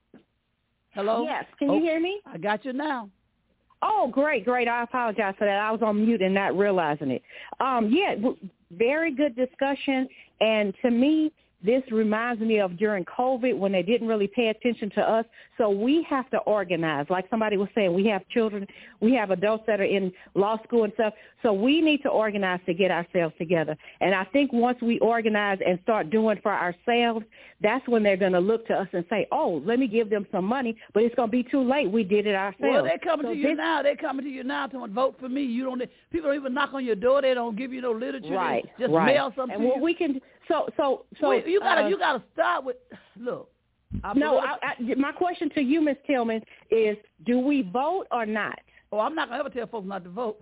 Hello. Yes. Can you Oh, hear me? I got you now. Oh, great, great. I apologize for that. I was on mute and not realizing it. Um, yeah, w- very good discussion. And to me, this reminds me of during COVID when they didn't really pay attention to us. So we have to organize. Like somebody was saying, we have children, we have adults that are in law school and stuff. So we need to organize to get ourselves together. And I think once we organize and start doing for ourselves, that's when they're going to look to us and say, oh, let me give them some money. But it's going to be too late. We did it ourselves. Well, they're coming so to you this, now. They're coming to you now to vote for me. You don't. People don't even knock on your door. They don't give you no literature. Right, They just right. mail something And to what you. we can, so, so, so. Wait, you gotta, uh, you gotta start with. Look. I No, political- I, I, my question to you, Miz Tillman, is do we vote or not? Oh, I'm not gonna ever tell folks not to vote.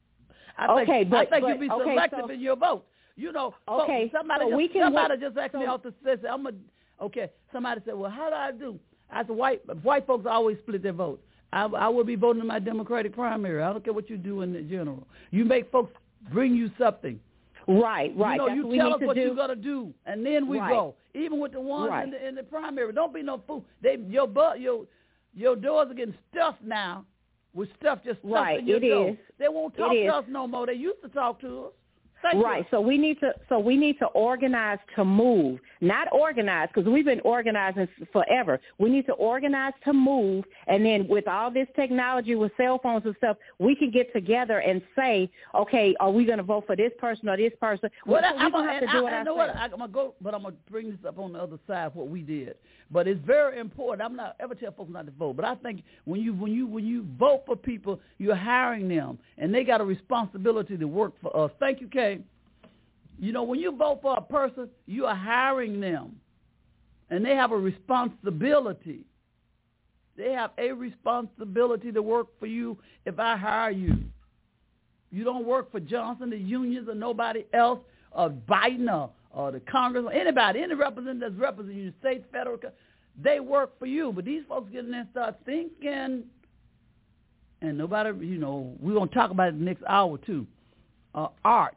I Okay, think, but- I think but- you be okay, selective so- in your vote. You know, folks, Okay, somebody so just, we can somebody vote- just asked me so- off the set. I'm a okay. Somebody said, well, how do I do? I said, white white folks always split their vote. I, I will be voting in my Democratic primary. I don't care what you do in the general. You make folks bring you something. Right, right. You know, That's you what we tell need us to what do. you're gonna do, and then we Right. go. Even with the ones Right. in, the, in the primary, don't be no fool. They your butt your your doors are getting stuffed now with stuff just stuffed Right, in your it door. is. They won't It talk to is. us no more. They used to talk to us. Thank right. You. So we need to. So we need to organize to move, not organize, because we've been organizing forever. We need to organize to move, and then with all this technology, with cell phones and stuff, we can get together and say, okay, are we going to vote for this person or this person? Well, well, I, I'm going to have to do I, it I know what, I'm gonna go, but I'm gonna bring this up on the other side. What we did, but it's very important. I'm not ever tell folks not to vote, but I think when you when you when you vote for people, you're hiring them, and they got a responsibility to work for us. Thank you, Kay. You know, when you vote for a person, you are hiring them, and they have a responsibility. They have a responsibility to work for you if I hire you. You don't work for Johnson, the unions, or nobody else, or Biden, or, or the Congress, or anybody, any representative that's representing you, state, federal, they work for you. But these folks get in there and start thinking, and nobody, you know, we're going to talk about it the next hour, too. Uh, art.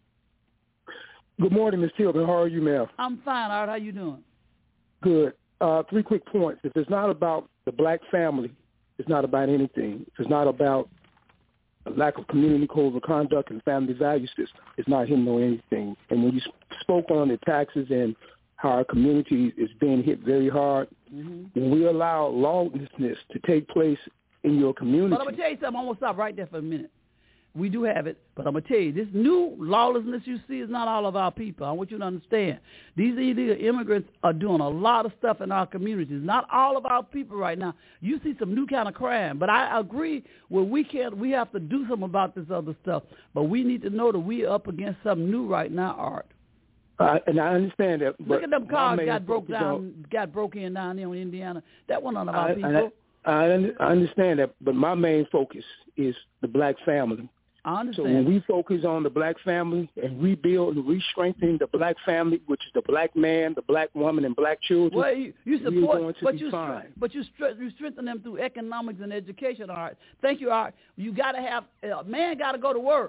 Good morning, Miz Tilden. How are you, ma'am? I'm fine, Art. How you doing? Good. Uh, three quick points. If it's not about the black family, it's not about anything. If it's not about a lack of community codes of conduct and family value system, it's not hitting on anything. And when you spoke on the taxes and how our community is being hit very hard, mm-hmm. when we allow lawlessness to take place in your community. But I'm going to tell you something. I'm going to stop right there for a minute. We do have it, but I'm going to tell you, this new lawlessness you see is not all of our people. I want you to understand. These illegal immigrants are doing a lot of stuff in our communities. Not all of our people right now. You see some new kind of crime, but I agree with we can't, we have to do something about this other stuff, but we need to know that we're up against something new right now, Art. Uh, and I understand that. Look at them cars got broke down, on, got broke in down there in Indiana. That one none of our I, people. I, I understand that, but my main focus is the black family. I understand. So when we focus on the black family and rebuild and re-strengthen the black family, which is the black man, the black woman, and black children, well, you, you support, going to but be you fine. but you, you strengthen them through economics and education. All right, thank you, Art. You got to have a man got to go to work.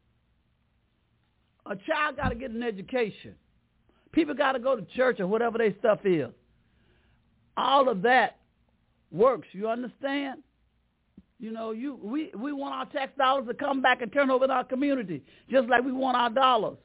A child got to get an education. People got to go to church or whatever their stuff is. All of that works. You understand? You know, you we, we want our tax dollars to come back and turn over in our community, just like we want our dollars.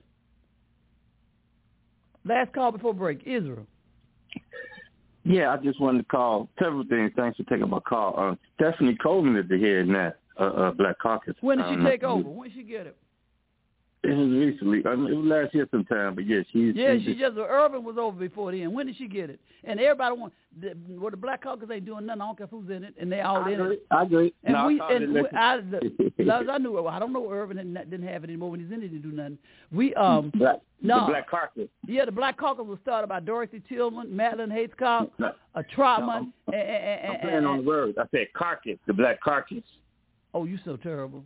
Last call before break. Israel. Yeah, I just wanted to call several things. Thanks for taking my call. Uh, Stephanie Coleman is here in that uh, uh, Black Caucus. When did she um, take over? When did she get it? It was recently. I mean, it was last year sometime, but yeah, she's... Yeah, she's she just... Irvin was over before then. When did she get it? And everybody want... The, well, the Black Caucus ain't doing nothing. I don't care who's in it, and they all I in agree. it. I agree. And no, we... I And we, I, the, I knew... I don't know Irvin didn't, didn't have it anymore. When he's in it, he didn't do nothing. We... um Black, no. The Black Caucus. Yeah, the Black Caucus was started by Dorothy Tillman, Madeline Hitchcock, no. a Trotman, no, and, and, I'm playing on the words. I said carcass, the Black Caucus. Oh, you so terrible.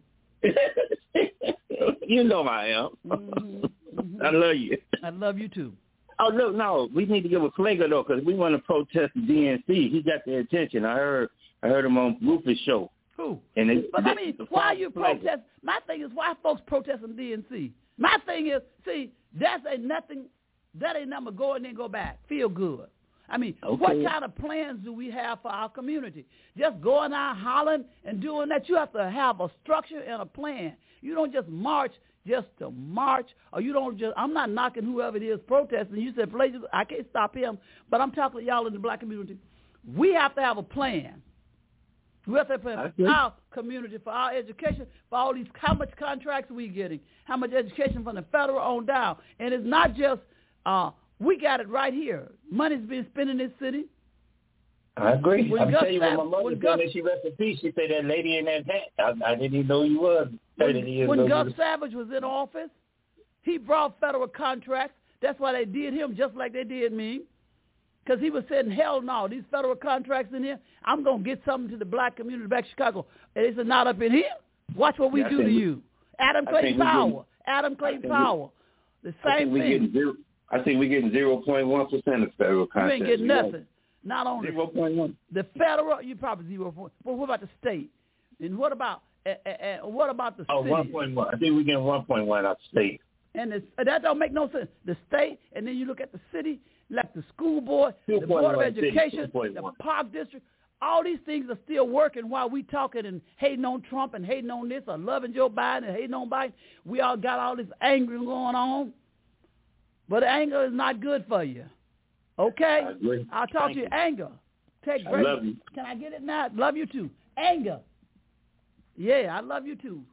You know I am. Mm-hmm, mm-hmm. I love you. I love you too. Oh, look, no, we need to give a flanger, though, because we want to protest the D N C. He got their attention. I heard I heard him on Rufus' show. Who? And they, but, they, I mean, why are you protest? My thing is, why folks protesting D N C? My thing is, see, that's ain't nothing, that ain't nothing but go in and go back. Feel good. I mean, okay. What kind of plans do we have for our community? Just going out hollering and doing that, you have to have a structure and a plan. You don't just march just to march, or you don't just, I'm not knocking whoever it is protesting. You said, I can't stop him, but I'm talking to y'all in the black community. We have to have a plan. We have to have a plan for our community, for our education, for all these, how much contracts we getting, how much education from the federal on down. And it's not just, uh, we got it right here. Money's being spent in this city. I agree. When I'm Gus telling you, when my mother when told Gus, me she rest in peace, she said that lady in that hat. I, I didn't even know who you was. When, years when ago. Gus Savage was in office, he brought federal contracts. That's why they did him just like they did me. Because he was saying, hell no, these federal contracts in here, I'm going to get something to the black community back in Chicago. And they said, not up in here. Watch what we yeah, do to we, you. Adam Clayton Power. Adam Clayton Power. We, the same I thing. Zero, I think we're getting zero point one percent of federal contracts. You ain't getting nothing. Not only zero point one. The federal, you probably zero point. But what about the state? And what about uh, uh, what about the oh, city? one point one. I think we're getting one point one out the state. And the, that don't make no sense. The state, and then you look at the city, like the school board, the board of education, the park district. All these things are still working while we talking and hating on Trump and hating on this or loving Joe Biden and hating on Biden. We all got all this anger going on. But anger is not good for you. Okay? I agree. I'll talk Thank to you. you. Anger. Take I break. love you. Can I get it now? Love you too. Anger. Yeah, I love you too.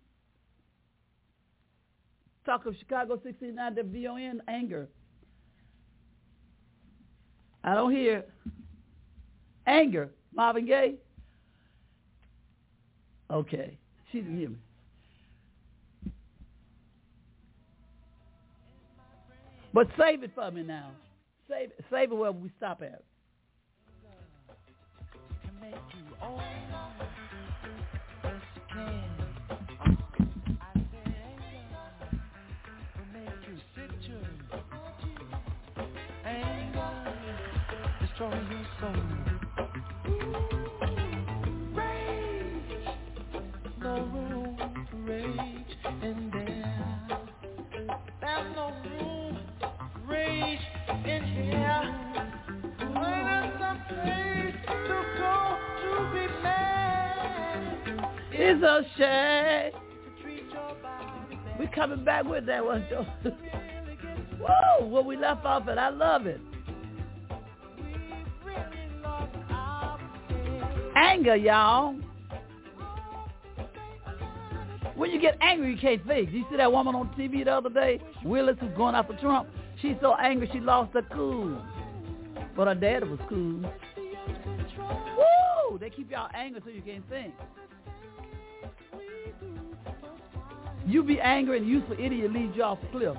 Talk of Chicago sixty-nine W O N, anger. I don't hear anger. Marvin Gaye? Okay. She didn't hear me. But save it for me now. Save it, save it where we stop at. Destroy your soul. Rage, no room for rage in there. There's no room for rage in here. When there's some place to go to be mad. It's a shame. We coming back with that one, though. Whoa, where we left off at, I love it. Anger, y'all. When you get angry, you can't think. Did you see that woman on T V the other day, Willis, who's going after Trump? She's so angry she lost her cool. But her daddy was cool. Woo! They keep y'all angry so you can't think. You be angry and useful idiot leads you off the cliff.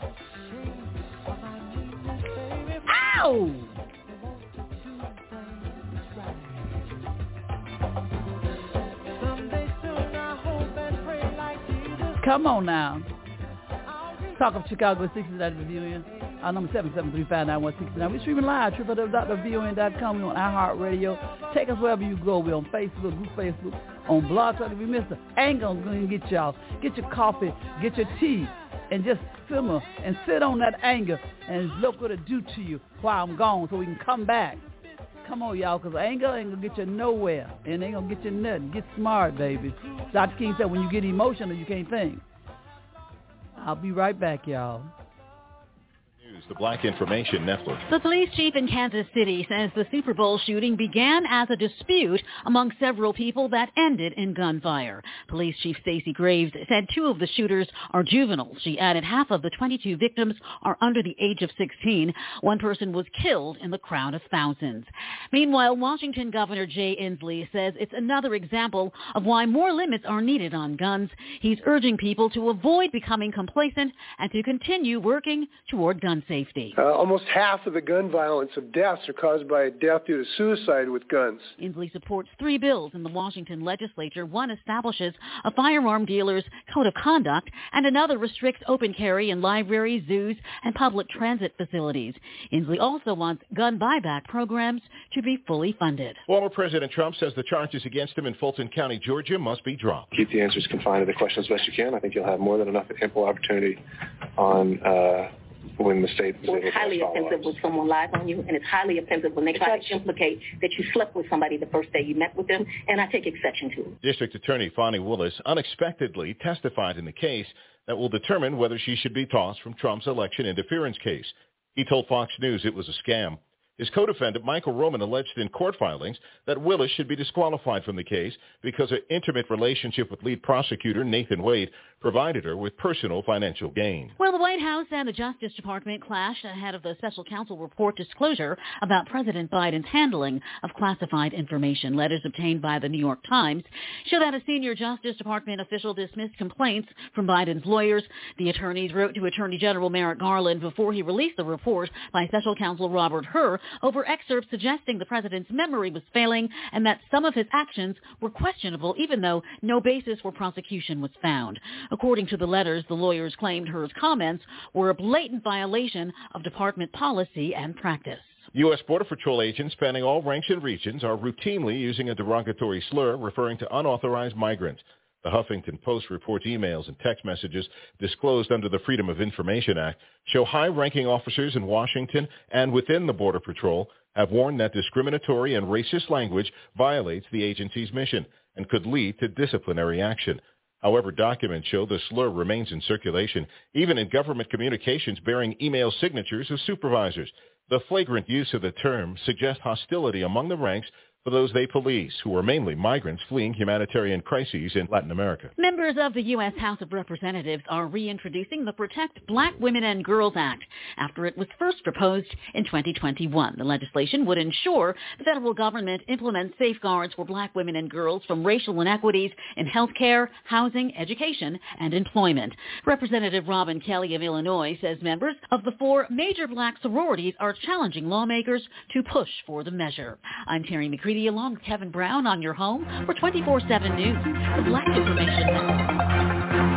Ow! Come on now. Talk of Chicago sixty-nine W O N. Our number seven seven three five nine one six nine. We're streaming live, w w w dot v o n dot com. We're on iHeartRadio. Take us wherever you go. We're on Facebook, Group Facebook, on Blog Talk. If you missed the anger, I'm going to get y'all. Get your coffee, get your tea, and just simmer and sit on that anger and look what it do to you while I'm gone so we can come back. Come on, y'all, because anger ain't going to get you nowhere. And ain't going to get you nothing. Get smart, baby. Doctor King said when you get emotional, you can't think. I'll be right back, y'all. The Black Information Network. The police chief in Kansas City says the Super Bowl shooting began as a dispute among several people that ended in gunfire. Police Chief Stacey Graves said two of the shooters are juveniles. She added half of the twenty-two victims are under the age of sixteen. One person was killed in the crowd of thousands. Meanwhile, Washington Governor Jay Inslee says it's another example of why more limits are needed on guns. He's urging people to avoid becoming complacent and to continue working toward gun safety. Safety. Uh, almost half of the gun violence of deaths are caused by death due to suicide with guns. Inslee supports three bills in the Washington legislature. One establishes a firearm dealer's code of conduct, and another restricts open carry in libraries, zoos, and public transit facilities. Inslee also wants gun buyback programs to be fully funded. Former President Trump says the charges against him in Fulton County, Georgia, must be dropped. Keep the answers confined to the question as best you can. I think you'll have more than enough ample opportunity on uh, when the state is well, able it's highly to offensive when someone lies on you, and it's highly offensive when they try to implicate that you slept with somebody the first day you met with them, and I take exception to it. District Attorney Fani Willis unexpectedly testified in the case that will determine whether she should be tossed from Trump's election interference case. He told Fox News it was a scam. His co-defendant, Michael Roman, alleged in court filings that Willis should be disqualified from the case because her intimate relationship with lead prosecutor Nathan Wade provided her with personal financial gain. Well, the White House and the Justice Department clashed ahead of the special counsel report disclosure about President Biden's handling of classified information. Letters obtained by the New York Times show that a senior Justice Department official dismissed complaints from Biden's lawyers. The attorneys wrote to Attorney General Merrick Garland before he released the report by special counsel Robert Hur over excerpts suggesting the president's memory was failing and that some of his actions were questionable, even though no basis for prosecution was found. According to the letters, the lawyers claimed Hur's comments were a blatant violation of department policy and practice. U S. Border Patrol agents spanning all ranks and regions are routinely using a derogatory slur referring to unauthorized migrants. The Huffington Post reports emails and text messages disclosed under the Freedom of Information Act show high-ranking officers in Washington and within the Border Patrol have warned that discriminatory and racist language violates the agency's mission and could lead to disciplinary action. However, documents show the slur remains in circulation, even in government communications bearing email signatures of supervisors. The flagrant use of the term suggests hostility among the ranks for those they police, who are mainly migrants fleeing humanitarian crises in Latin America. Members of the U S House of Representatives are reintroducing the Protect Black Women and Girls Act after it was first proposed in twenty twenty-one. The legislation would ensure the federal government implements safeguards for black women and girls from racial inequities in health care, housing, education, and employment. Representative Robin Kelly of Illinois says members of the four major black sororities are challenging lawmakers to push for the measure. I'm Terry McCready along with Kevin Brown on your home for twenty-four seven News, the Black Information Network.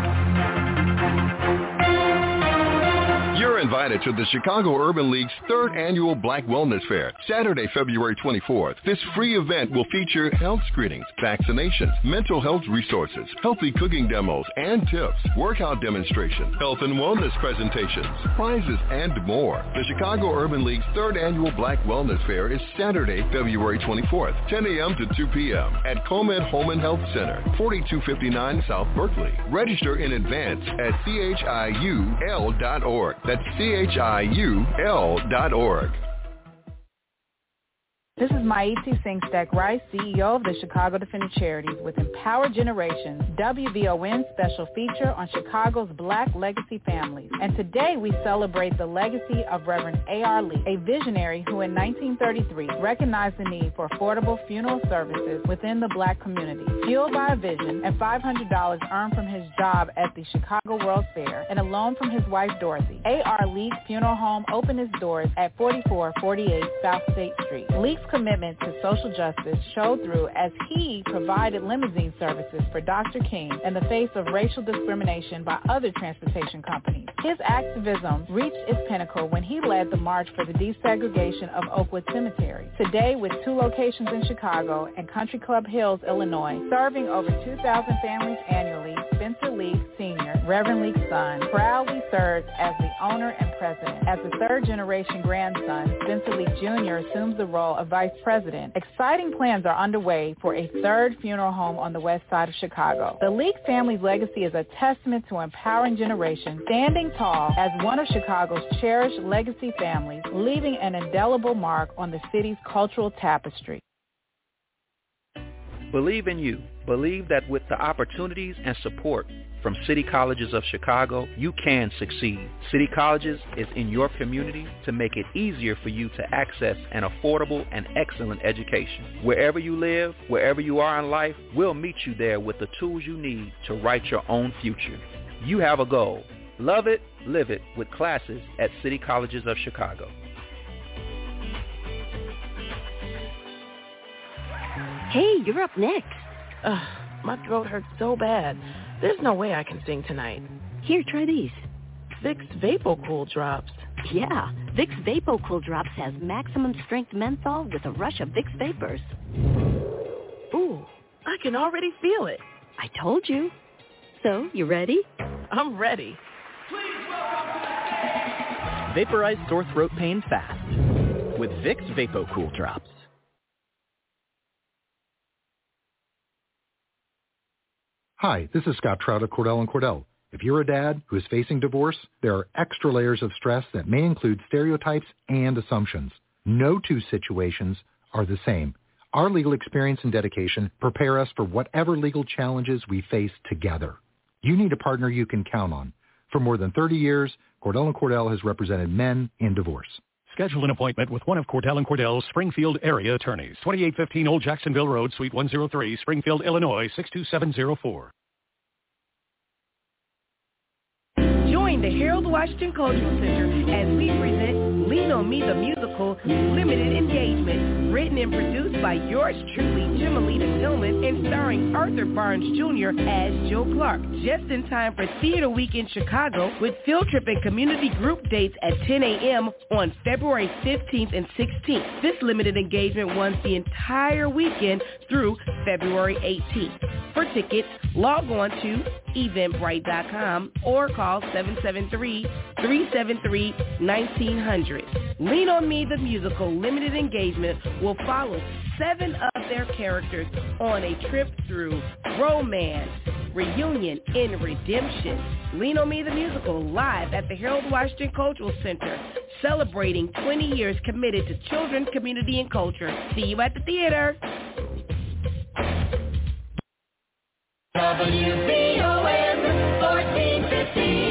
You're invited to the Chicago Urban League's third annual Black Wellness Fair, Saturday, February twenty-fourth. This free event will feature health screenings, vaccinations, mental health resources, healthy cooking demos and tips, workout demonstrations, health and wellness presentations, prizes, and more. The Chicago Urban League's third annual Black Wellness Fair is Saturday, February twenty-fourth, ten a.m. to two p.m. at ComEd Home and Health Center, forty-two fifty-nine South Berkeley. Register in advance at C H I U L dot org. That's C H I U L dot org. This is Maiti Singh Stack Rice, C E O of the Chicago Defender Charities, with Empower Generations, W V O N's special feature on Chicago's Black legacy families. And today we celebrate the legacy of Reverend A R Lee, a visionary who in nineteen thirty-three recognized the need for affordable funeral services within the Black community. Fueled by a vision and five hundred dollars earned from his job at the Chicago World Fair and a loan from his wife Dorothy, A R Lee's Funeral Home opened its doors at forty-four forty-eight South State Street. Lee's commitment to social justice showed through as he provided limousine services for Doctor King in the face of racial discrimination by other transportation companies. His activism reached its pinnacle when he led the march for the desegregation of Oakwood Cemetery. Today, with two locations in Chicago and Country Club Hills, Illinois, serving over two thousand families annually, Spencer Lee Senior, Reverend Lee's son, proudly serves as the owner and president. As the third-generation grandson, Spencer Lee Junior assumes the role of vice president. Exciting plans are underway for a third funeral home on the west side of Chicago. The Leek family's legacy is a testament to empowering generations, standing tall as one of Chicago's cherished legacy families, leaving an indelible mark on the city's cultural tapestry. Believe in you. Believe that with the opportunities and support from City Colleges of Chicago, you can succeed. City Colleges is in your community to make it easier for you to access an affordable and excellent education. Wherever you live, wherever you are in life, we'll meet you there with the tools you need to write your own future. You have a goal. Love it, live it with classes at City Colleges of Chicago. Hey, you're up next. Ugh, my throat hurts so bad. There's no way I can sing tonight. Here, try these. Vicks VapoCool Drops. Yeah, Vicks VapoCool Drops has maximum strength menthol with a rush of Vicks Vapors. Ooh, I can already feel it. I told you. So, you ready? I'm ready. Vaporize sore throat pain fast with Vicks VapoCool Drops. Hi, this is Scott Trout of Cordell and Cordell. If you're a dad who is facing divorce, there are extra layers of stress that may include stereotypes and assumptions. No two situations are the same. Our legal experience and dedication prepare us for whatever legal challenges we face together. You need a partner you can count on. For more than thirty years, Cordell and Cordell has represented men in divorce. Schedule an appointment with one of Cordell and Cordell's Springfield area attorneys. twenty-eight fifteen Old Jacksonville Road, Suite one oh three, Springfield, Illinois, six two seven zero four. Join the Harold Washington Cultural Center as we present Lean On Me the Musical Limited Engagement, written and produced by yours truly, Jimalita Tillman, and starring Arthur Barnes Junior as Joe Clark, just in time for Theater Week in Chicago with field trip and community group dates at ten a.m. on February fifteenth and sixteenth. This limited engagement runs the entire weekend through February eighteenth. For tickets, log on to eventbrite dot com or call seven seven three, three seven three, one nine zero zero. Lean on Me the Musical limited engagement will follow seven of their characters on a trip through romance, reunion, and redemption. Lean on Me the Musical live at the Harold Washington Cultural Center, celebrating twenty years committed to children, community, and culture. See you at the theater. W B O N fourteen fifty.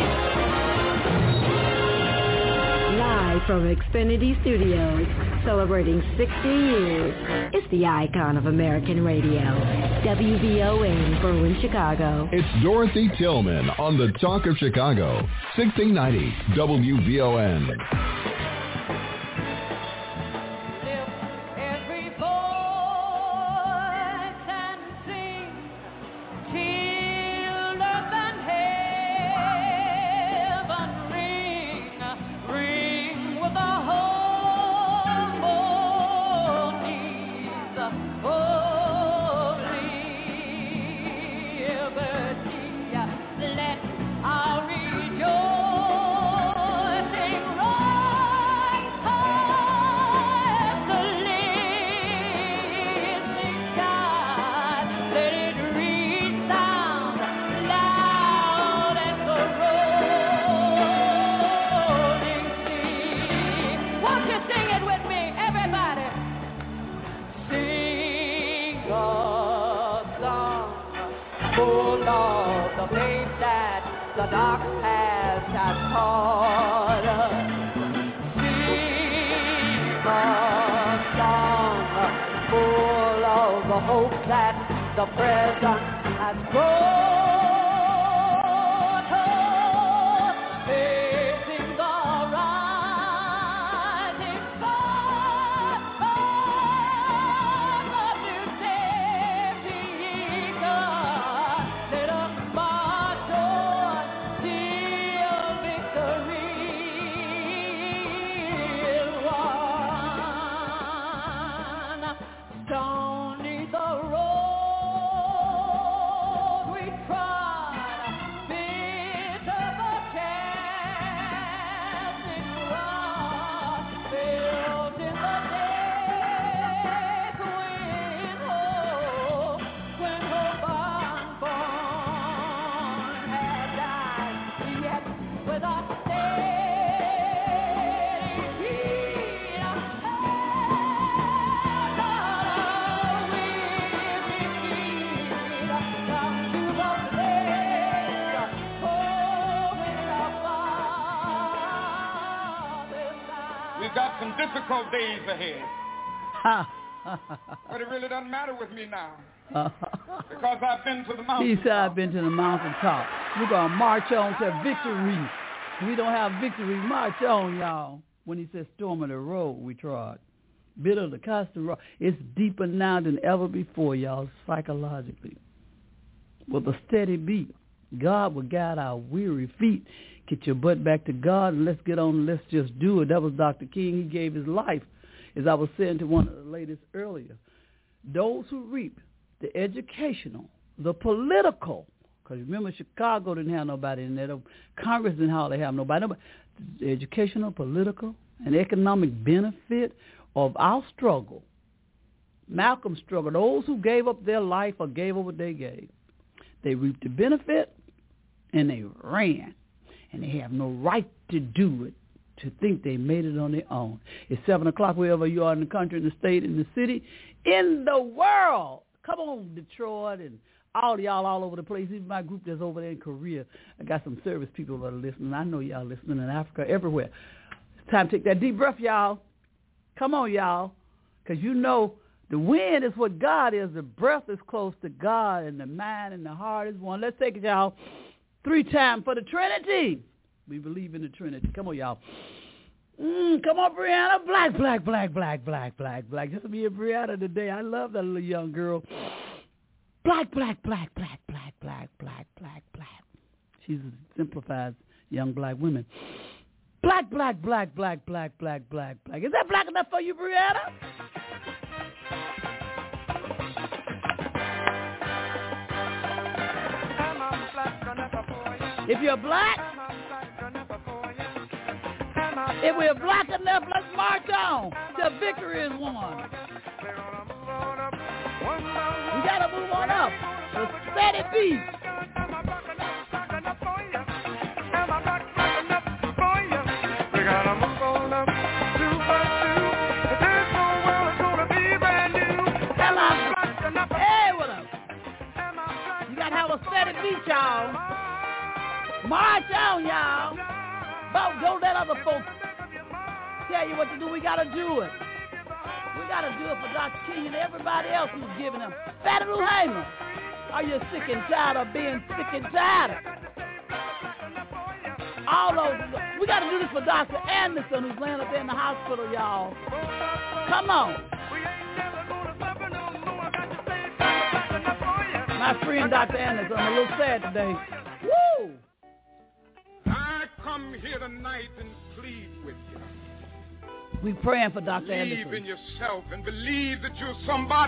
Live from Xfinity Studios, celebrating sixty years, it's the icon of American radio. W B O N Berwyn, Chicago. It's Dorothy Tillman on the Talk of Chicago, sixteen ninety W B O N. Difficult days ahead. But it really doesn't matter with me now. Because I've been to the mountain. He said I've been to the mountaintop. We're going to march on to victory. We don't have victory. March on, y'all. When he said storm of the road we trod. Bitter the constant road. It's deeper now than ever before, y'all, psychologically. With a steady beat, God will guide our weary feet. Get your butt back to God and let's get on and let's just do it. That was Doctor King. He gave his life, as I was saying to one of the ladies earlier. Those who reap the educational, the political, because remember Chicago didn't have nobody in there. Congress didn't hardly have nobody. nobody. The educational, political, and economic benefit of our struggle. Malcolm's struggle. Those who gave up their life or gave up what they gave. They reaped the benefit and they ran. And they have no right to do it, to think they made it on their own. It's seven o'clock wherever you are in the country, in the state, in the city, in the world. Come on, Detroit, and all y'all all over the place. Even my group that's over there in Korea. I got some service people that are listening. I know y'all listening in Africa, everywhere. It's time to take that deep breath, y'all. Come on, y'all, because you know the wind is what God is. The breath is close to God, and the mind and the heart is one. Let's take it, y'all. Three times for the Trinity. We believe in the Trinity. Come on, y'all. Mm, come on, Brianna. Black, black, black, black, black, black, black. Just me and Brianna today. I love that little young girl. Black, black, black, black, black, black, black, black, black. She simplifies young black women. Black, black, black, black, black, black, black, black. Is that black enough for you, Brianna? If you're black, if we're black enough, let's march on till victory is won. We gotta move on up. A steady beat. We gotta move on up. Two by two. This whole world is gonna be brand new. Am I black enough? Hey, what up? You gotta have a steady beat, y'all. March on, y'all. But don't let other folks tell you what to do. We gotta do it. We got to do it for Doctor King and everybody else who's giving them. Fatty Lou Hamer, are you sick and tired of being sick and tired? All those, we got to do this for Doctor Anderson who's laying up there in the hospital, y'all. Come on. My friend Doctor Anderson, I'm a little sad today. Woo! I come here tonight and plead with you. We praying for Doctor Believe Anderson. in yourself and believe that you're somebody.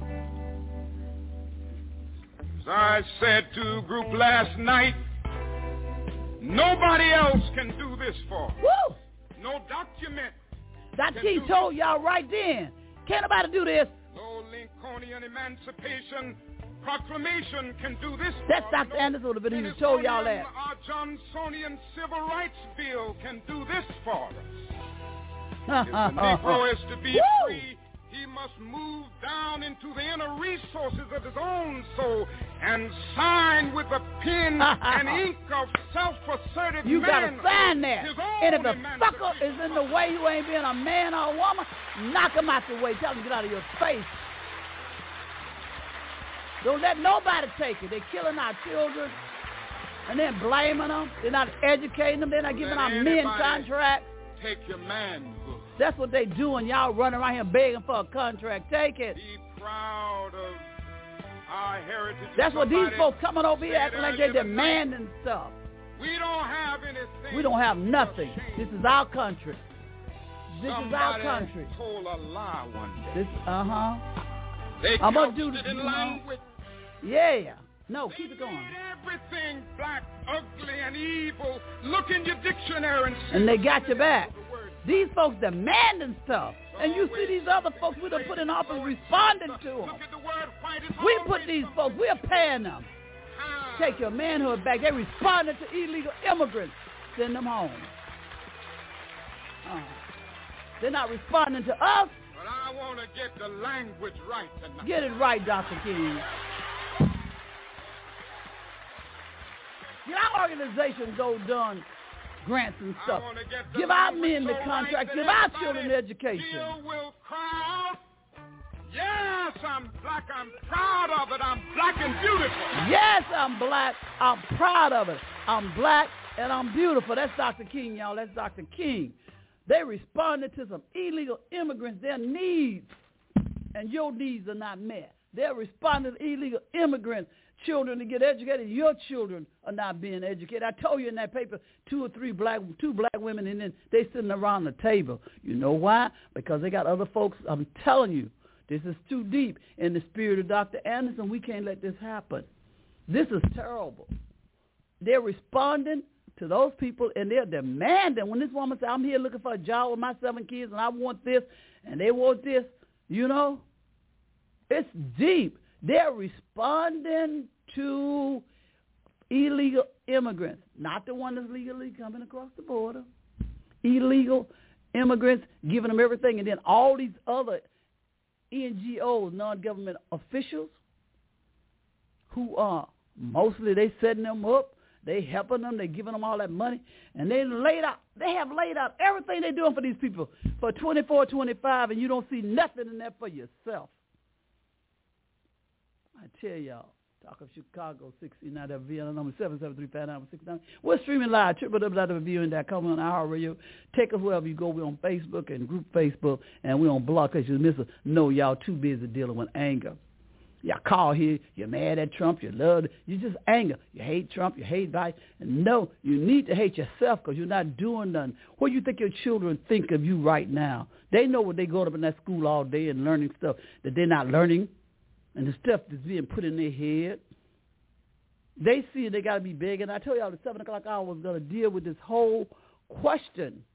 As I said to a group last night, nobody else can do this for. Woo! No document. Doctor King told y'all right then. Can't nobody do this. No Lincolnian Emancipation Proclamation can do this. That's Doctor Anderson would have been even told y'all that. Our Johnsonian Civil Rights Bill can do this for us. If the Negro is to be Woo! free, he must move down into the inner resources of his own soul and sign with a pen and ink of self-assertive You gotta manhood sign that. his And if own the emancipation. fucker is in the way, you ain't being a man or a woman, knock him out the way. Tell him to get out of your face. Don't let nobody take it. They're killing our children and then blaming them. They're not educating them. They're not giving our men contracts. Take your manhood. That's what they doing. Y'all running around here begging for a contract. Take it. Be proud of our heritage. That's what these Somebody folks coming over here said acting like they're earlier demanding stuff. We don't have anything. We don't have nothing. This is our country. This Somebody is our country. told a lie one day. This, uh-huh. They I'm gonna couched do it this. in you know. language. Yeah. No, keep it going. Everything black, ugly, and evil. Look in your dictionary and see. And they got your back. These folks demanding stuff. And you see these other folks we done put in office responding to them. We put these folks, we're paying them. Take your manhood back. They responded to illegal immigrants. Send them home. Uh, they're not responding to us. But I want to get the language right tonight. Get it right, Doctor King. Get our organization go done grants and stuff. Give our men the contract. Give our children the education. Will cry out, yes, I'm black. I'm proud of it. I'm black and beautiful. Yes, I'm black. I'm proud of it. I'm black and I'm beautiful. That's Doctor King, y'all. That's Doctor King. They responded to some illegal immigrants, their needs, and your needs are not met. They're responding to illegal immigrants, children to get educated. Your children are not being educated. I told you in that paper, two or three black, two black women, and then they sitting around the table. You know why? Because they got other folks. I'm telling you, this is too deep in the spirit of Doctor Anderson. We can't let this happen. This is terrible. They're responding to those people, and they're demanding. When this woman says, I'm here looking for a job with my seven kids, and I want this, and they want this, you know, it's deep. They're responding to illegal immigrants, not the one that's legally coming across the border. Illegal immigrants, giving them everything, and then all these other N G Os, non-government officials, who are mostly they setting them up, they helping them, they giving them all that money, and they laid out. They have laid out everything they're doing for these people for twenty-four, twenty-five, and you don't see nothing in there for yourself. I tell y'all, Talk of Chicago, sixty-nine W N number seven seven three five nine six nine. We're streaming live, w w w dot v o n dot com on our radio. Take us wherever you go. We're on Facebook and group Facebook, and we're on Blog Cause you miss us. No, y'all too busy dealing with anger. Y'all call here, you're mad at Trump, you love, you just anger. You hate Trump, you hate Biden. And no, you need to hate yourself because you're not doing nothing. What do you think your children think of you right now? They know what they go up in that school all day and learning stuff that they're not learning, and the stuff that's being put in their head. They see they got to be big. And I told y'all the seven o'clock hour was going to deal with this whole question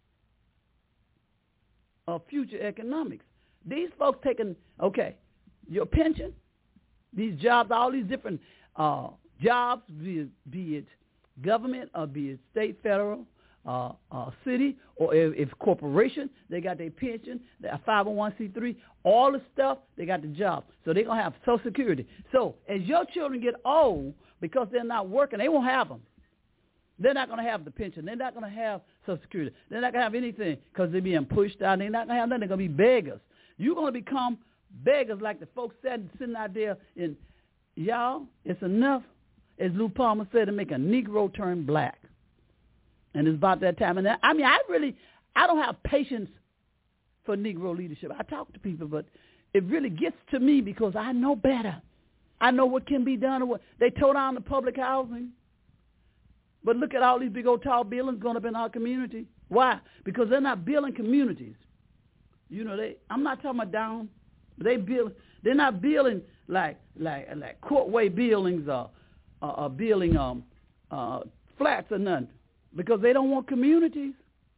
of future economics. These folks taking, okay, your pension, these jobs, all these different uh, jobs, be it, be it government or be it state, federal, uh, uh, city, or if, if corporation, they got their pension, their five oh one c three, all the stuff, they got the job. So they're going to have Social Security. So as your children get old, because they're not working, they won't have them. They're not going to have the pension. They're not going to have Social Security. They're not going to have anything because they're being pushed out. They're not going to have nothing. They're going to be beggars. You're going to become beggars like the folks sitting, sitting out there. And y'all, it's enough, as Lou Palmer said, to make a Negro turn black. And it's about that time. And that, I mean, I really, I don't have patience for Negro leadership. I talk to people, but it really gets to me because I know better. I know what can be done. Or what they tore down the public housing. But look at all these big old tall buildings going up in our community. Why? Because they're not building communities. You know, they. I'm not talking about down. They build. They're not building like like like courtway buildings or or, or building um uh, flats or nothing because they don't want communities.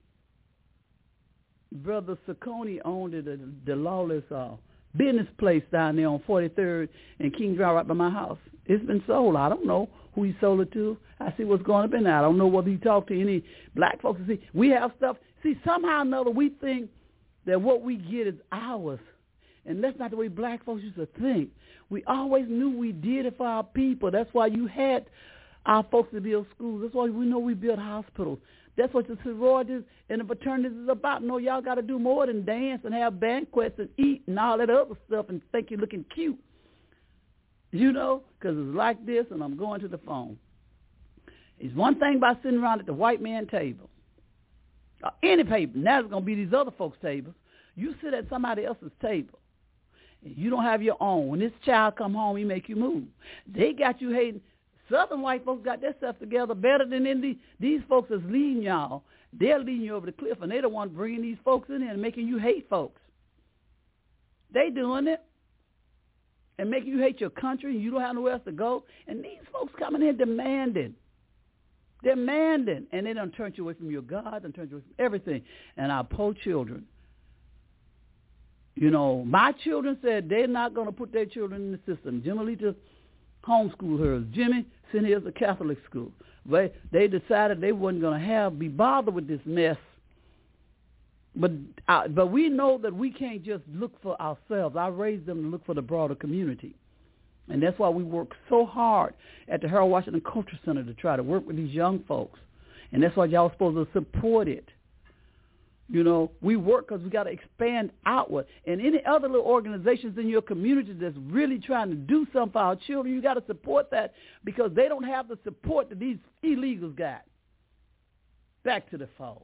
Brother Saccone owned it, the, the lawless uh, business place down there on forty-third and King Drive right by my house. It's been sold. I don't know who he sold it to. I see what's going up in there. I don't know whether he talked to any black folks. See, we have stuff. See, somehow or another we think that what we get is ours. And that's not the way black folks used to think. We always knew we did it for our people. That's why you had our folks to build schools. That's why we know we built hospitals. That's what the sororities and the fraternities is about. No, y'all got to do more than dance and have banquets and eat and all that other stuff and think you're looking cute. You know, because it's like this, and I'm going to the phone. It's one thing about sitting around at the white man table. Or any table. Now it's going to be these other folks' tables. You sit at somebody else's table. And you don't have your own. When this child come home, he make you move. They got you hating. Southern white folks got their stuff together better than any, these folks that's leading y'all. They're leading you over the cliff, and they're the ones bringing these folks in here and making you hate folks. They doing it. And make you hate your country, and you don't have nowhere else to go. And these folks coming in demanding. Demanding. And they done turn you away from your God, and turn you away from everything. And our poor children. You know, my children said they're not going to put their children in the system. Jimmy Lita homeschooled hers. Jimmy sent his to Catholic school. But they decided they wasn't going to have be bothered with this mess. But uh, but we know that we can't just look for ourselves. I raised them to look for the broader community. And that's why we work so hard at the Harold Washington Cultural Center to try to work with these young folks. And that's why y'all are supposed to support it. You know, we work because we got to expand outward. And any other little organizations in your community that's really trying to do something for our children, you got to support that because they don't have the support that these illegals got. Back to the phone.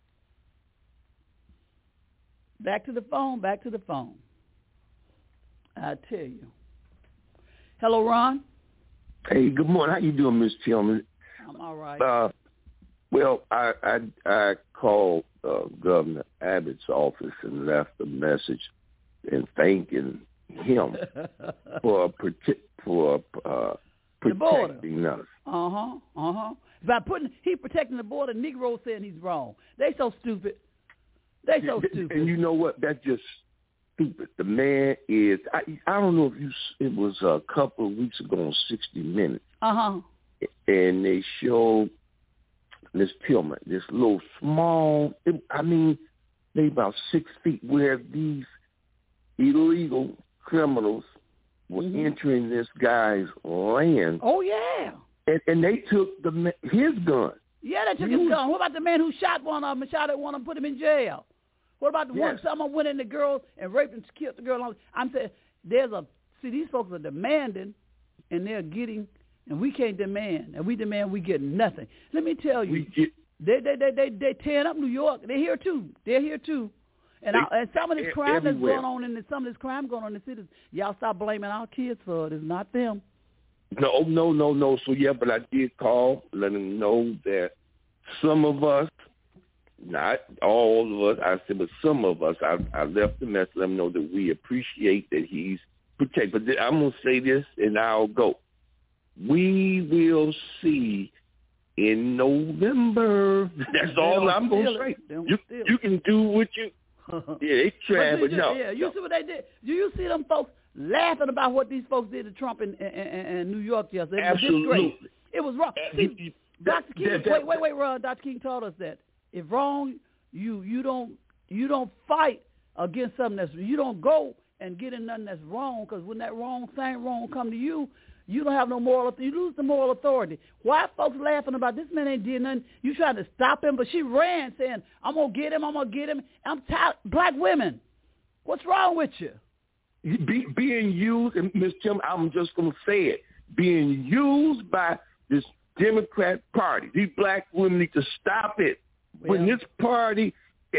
Back to the phone, back to the phone. I tell you. Hello, Ron. Hey, good morning. How you doing, Miz Tillman? I'm all right. Uh, well, I I, I called uh, Governor Abbott's office and left a message and thanking him for prote- for uh, protecting us. Uh huh. Uh huh. By putting he protecting the border, Negroes saying he's wrong. They so stupid. They so stupid. And you know what? That's just stupid. The man is, I, I don't know if you, it was a couple of weeks ago on sixty minutes. Uh-huh. And they showed Miz Tillman, this little small, it, I mean, they about six feet where these illegal criminals were mm-hmm. entering this guy's land. Oh, yeah. And, and they took the his gun. Yeah, they took his gun. What about the man who shot one of them and shot at one of them and put him in jail? What about the yes. one someone went in the girl and raped and killed the girl? I'm saying there's a see these folks are demanding and they're getting and we can't demand and we demand we get nothing. Let me tell you, get, they they they they they tearing up New York. They're here too. They're here too. And, I, and some of this crime everywhere. that's going on in the, some of this crime going on in the cities, y'all stop blaming our kids for it. It's not them. No, no, no, no. So yeah, but I did call, let them know that some of us. Not all of us, I said, but some of us, I, I left the message, let them know that we appreciate that he's protected. But I'm going to say this, and I'll go. we will see in November. That's all I'm going to say. You, you can do what you, yeah, they try, but, but no. Yeah, you see what they did? Do you see them folks laughing about what these folks did to Trump in, in, in, in New York yesterday? It was Absolutely. disgrace. It was wrong. See, Doctor King, that, that, wait, wait, wait, Ron. Doctor King taught us that if wrong, you you don't you don't fight against something that's, you don't go and get in nothing that's wrong, because when that wrong thing wrong come to you, you don't have no moral, you lose the moral authority. Why folks laughing about this man ain't did nothing? You trying to stop him, but she ran saying, I'm going to get him, I'm going to get him. I'm tired. Black women, what's wrong with you? Be, being used, and Miz Tim, I'm just going to say it, being used by this Democrat Party. These black women need to stop it. Well, when this party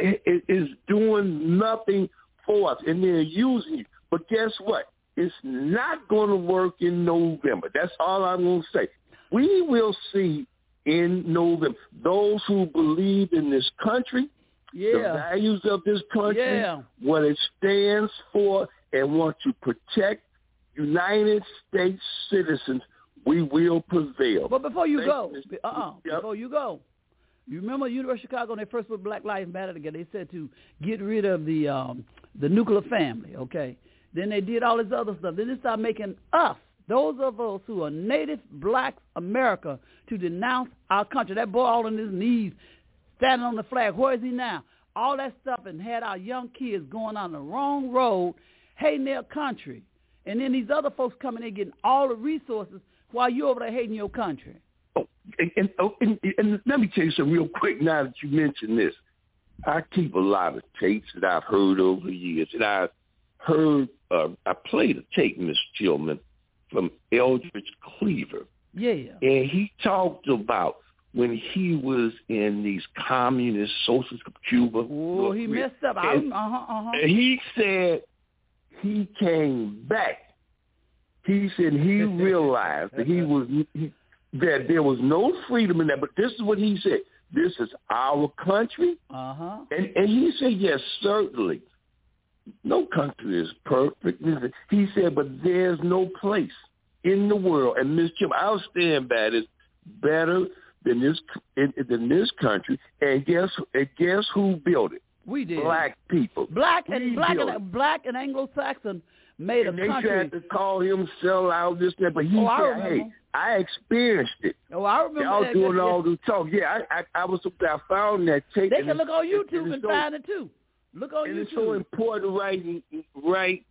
is doing nothing for us, and they're using you. But guess what? It's not going to work in November. That's all I'm going to say. We will see in November those who believe in this country, yeah. the values of this country, yeah. what it stands for, and want to protect United States citizens. We will prevail. But before you Thank go, you, uh-uh, yep. before you go, you remember University of Chicago when they first put Black Lives Matter together, they said to get rid of the um, the nuclear family, okay? Then they did all this other stuff. Then they started making us, those of us who are native black America, to denounce our country. That boy all on his knees, standing on the flag. Where is he now? All that stuff, and had our young kids going on the wrong road, hating their country. And then these other folks coming in getting all the resources while you over there hating your country. Oh, and, and, oh, and, and let me tell you something real quick now that you mentioned this. I keep a lot of tapes that I've heard over the years. And I heard, uh, I played a tape, Miss Tillman, from Eldridge Cleaver. Yeah, yeah. And he talked about when he was in these communist socialist Cuba. Oh, he messed up. And, uh-huh, uh-huh. and he said he came back. He said he realized that he was he, that there was no freedom in that. But this is what he said: "This is our country." Uh-huh. And and he said, "Yes, certainly, no country is perfect." He said, "But there's no place in the world." And Miss Jim, I'll stand by this, better than this than this country. And guess and guess who built it? We did. Black people. Black and we black and black and Anglo-Saxon made and a they country. They tried to call him sell out this that, but he oh, said, I "Hey, I experienced it." Oh, I remember. Y'all that. doing all the talk. Yeah, I, I, I was. I found that tape. They can look on YouTube and, and so, find it too. Look on and YouTube. It's so important, right? Right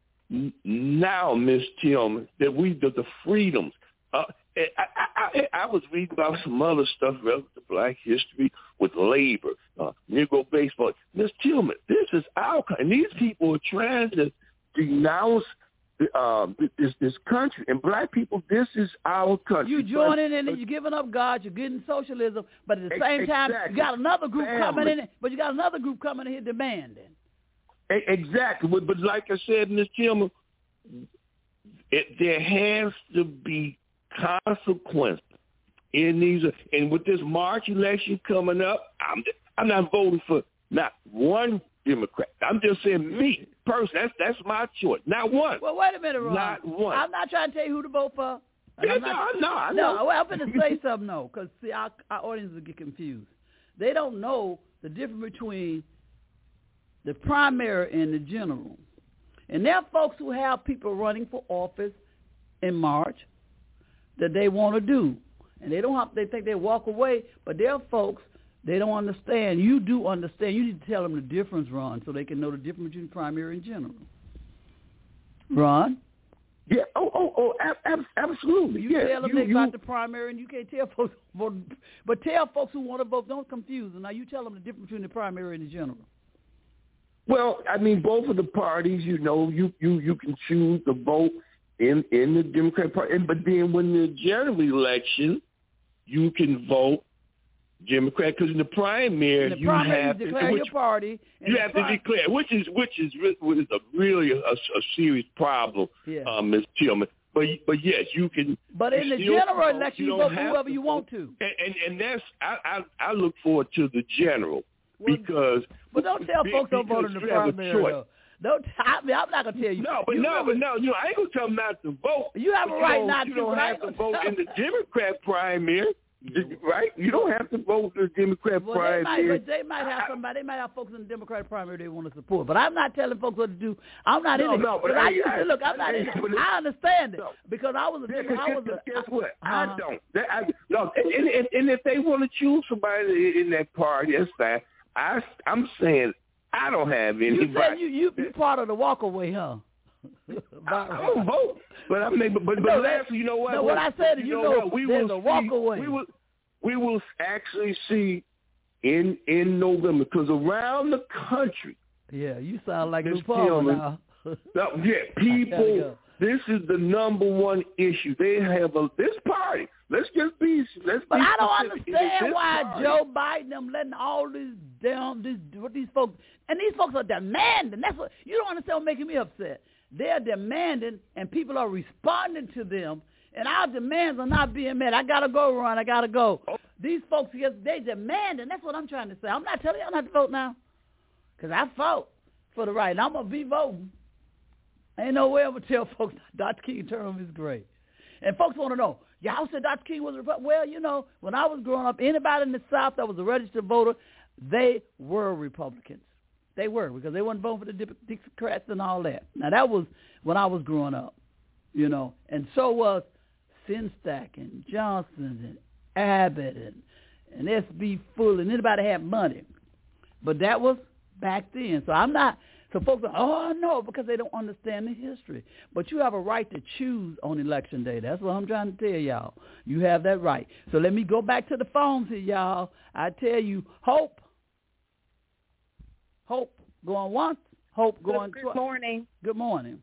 now, Miss Tillman, that we the, the freedoms. Uh, I, I, I, I was reading about some other stuff relative to Black history with labor, uh, Negro baseball. Miss Tillman, this is our country. And these people are trying to denounce uh, this this country. And Black people, this is our country. You joining in it, you're giving up God, you're getting socialism, but at the same exactly. time, you got another group Family. coming in, but you got another group coming in here demanding. Exactly. But, but like I said, Miss Tillman, it, there has to be consequences in these, and with this March election coming up, I'm I'm not voting for not one Democrat. I'm just saying me personally. That's that's my choice. Not one. Well, wait a minute, Ron. Not one. I'm not trying to tell you who to vote for. Yeah, I'm not, no, no, I no. know. Well, I'm going to say something though, because see, our, our audience will get confused. They don't know the difference between the primary and the general. And there are folks who have people running for office in March that they want to do, and they don't have. They think they walk away, but there are folks they don't understand. You do understand. You need to tell them the difference, Ron, so they can know the difference between primary and general. Ron? Yeah. Oh, oh, oh. Ab- absolutely. You yeah. tell them you, they you, got the primary, and you can't tell folks vote, but tell folks who want to vote. Don't confuse them. Now you tell them the difference between the primary and the general. Well, I mean, both of the parties, you know, you you, you can choose to vote in in the Democratic Party, but then when the general election, you can vote Democrat, because in the primary, in the you primary have you to declare which, your party. You have prim- to declare, which is which is, which is a really a, a serious problem, yeah. um, Miz Tillman. But but yes, you can. But in the general election, you, you vote for whoever you want to. And and, and that's I, I I look forward to the general. Well, because but don't tell folks don't vote in the primary. Don't. I mean, I'm not gonna tell you. No, but you no, but no. You know, I ain't gonna tell them not to vote. You have a right not to. You don't have to vote in the Democrat primary, right? You don't have to vote in the Democrat well, primary. They might, but they might have somebody. They might have folks in the Democratic primary they want to support. But I'm not telling folks what to do. I'm not no, in it. No, but I, I, used to I, look. I'm not I, in it. I, I understand it no. because I was a. Yeah, I was guess, a, guess what? Uh-huh. I don't. That, I, no, and, and, and if they want to choose somebody in that party, that's fine. I, I'm saying I don't have anybody. You said you you you part of the walkaway, huh? I, I don't vote, but I mean, but but, no, but lastly, you know what? No, what I said is, you, you know, know we there's will a walkaway. We will we will actually see in in November because around the country. Yeah, you sound like Lou Palmer now. no, yeah, people. This is the number one issue. They have a this party. Let's just be. Let's. But be I don't understand why party. Joe Biden them letting all these damn these what these folks and these folks are demanding. That's what you don't understand. What's making me upset. They're demanding, and people are responding to them, and our demands are not being met. I gotta go, Ron. I gotta go. Oh. These folks, they demanding. That's what I'm trying to say. I'm not telling y'all not to vote now, because I fought for the right, and I'm gonna be voting. Ain't no way I'm going to tell folks Doctor King's term is great. And folks want to know, y'all said Doctor King was a Republican. Well, you know, when I was growing up, anybody in the South that was a registered voter, they were Republicans. They were, because they weren't voting for the Democrats and all that. Now, that was when I was growing up, you know. And so was Sinstack and Johnson and Abbott and, and S B Fuller and anybody had money. But that was back then. So I'm not... So folks are, oh, no, because they don't understand the history. But you have a right to choose on Election Day. That's what I'm trying to tell y'all. You have that right. So let me go back to the phones here, y'all. I tell you, Hope. Hope going once. Hope going twice. Good morning. Good morning.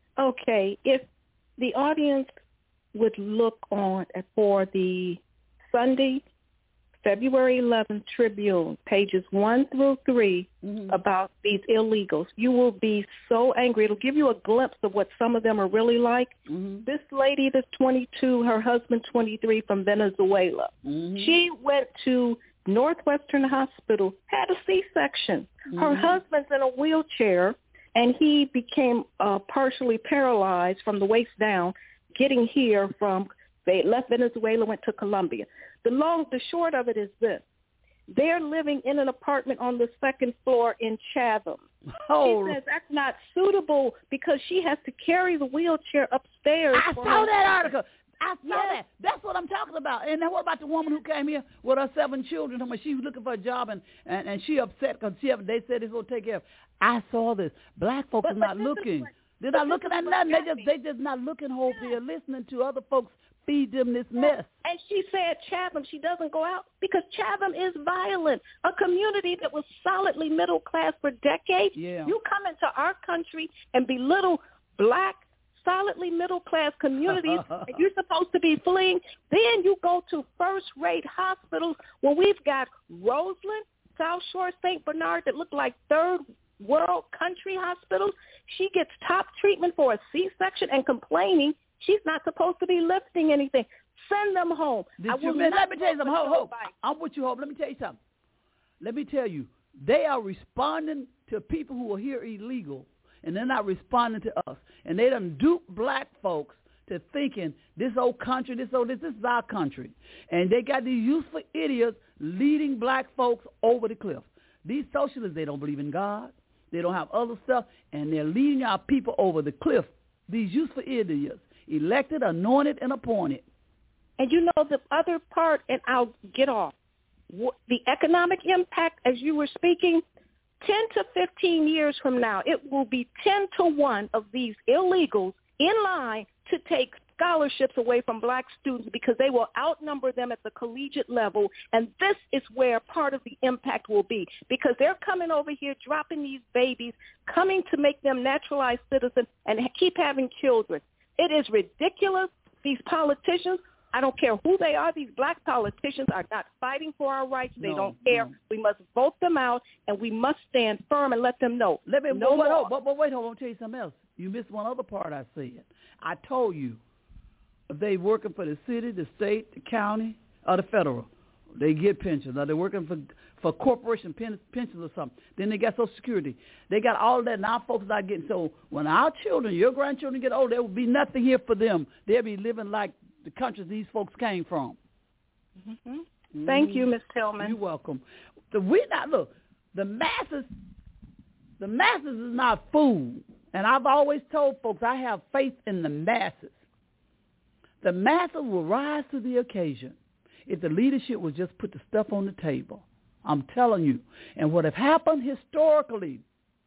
Okay. If the audience would look on for the Sunday, February eleventh Tribune, pages one through three, mm-hmm. about these illegals, you will be so angry. It'll give you a glimpse of what some of them are really like. Mm-hmm. This lady that's twenty-two, her husband twenty-three, from Venezuela. Mm-hmm. She went to Northwestern Hospital, had a C-section. Mm-hmm. Her husband's in a wheelchair, and he became uh, partially paralyzed from the waist down, getting here from, they left Venezuela, went to Colombia. The long, the short of it is this. They're living in an apartment on the second floor in Chatham. Oh. She says that's not suitable because she has to carry the wheelchair upstairs. I saw that article. I saw yeah. that. That's what I'm talking about. And then what about the woman who came here with her seven children? She was looking for a job, and, and, and she upset because she they said it's going to take care of. I saw this. Black folks but, are not looking. What, They're not looking at nothing. They just, they just not looking hope. Yeah. They're listening to other folks feed them this mess. And she said Chatham, she doesn't go out because Chatham is violent. A community that was solidly middle class for decades. Yeah. You come into our country and belittle black, solidly middle class communities, and you're supposed to be fleeing. Then you go to first-rate hospitals where we've got Roseland, South Shore, Saint Bernard that look like third world country hospitals. She gets top treatment for a C-section and complaining she's not supposed to be lifting anything. Send them home. Did I will you, let me tell you something. Hope, Hope. I'm with you, Hope. Let me tell you something. Let me tell you, they are responding to people who are here illegal, and they're not responding to us. And they done dupe black folks to thinking this old country, this old, this, this is our country. And they got these useful idiots leading black folks over the cliff. These socialists, they don't believe in God. They don't have other stuff, and they're leading our people over the cliff. These useful idiots, elected, anointed, and appointed. And you know the other part, and I'll get off, the economic impact, as you were speaking, ten to fifteen years from now, it will be ten to one of these illegals in line to take scholarships away from black students because they will outnumber them at the collegiate level. And this is where part of the impact will be, because they're coming over here, dropping these babies, coming to make them naturalized citizens and keep having children. It is ridiculous. These politicians, I don't care who they are, these black politicians are not fighting for our rights. They no, don't care. No. We must vote them out, and we must stand firm and let them know. Let me, no but, more. but, but wait, hold on, I'll tell you something else. You missed one other part I said. I told you, if they working for the city, the state, the county, or the federal, They get pensions. Now they're working for for corporation pen, pensions or something. Then they got Social Security. They got all of that. Now folks not getting. So when our children, your grandchildren get old, there will be nothing here for them. They'll be living like the countries these folks came from. Mm-hmm. Mm-hmm. Thank you, Miz Tillman. You're welcome. So we not look. The masses, the masses is not food. And I've always told folks I have faith in the masses. The masses will rise to the occasion if the leadership would just put the stuff on the table. I'm telling you. And what have happened historically,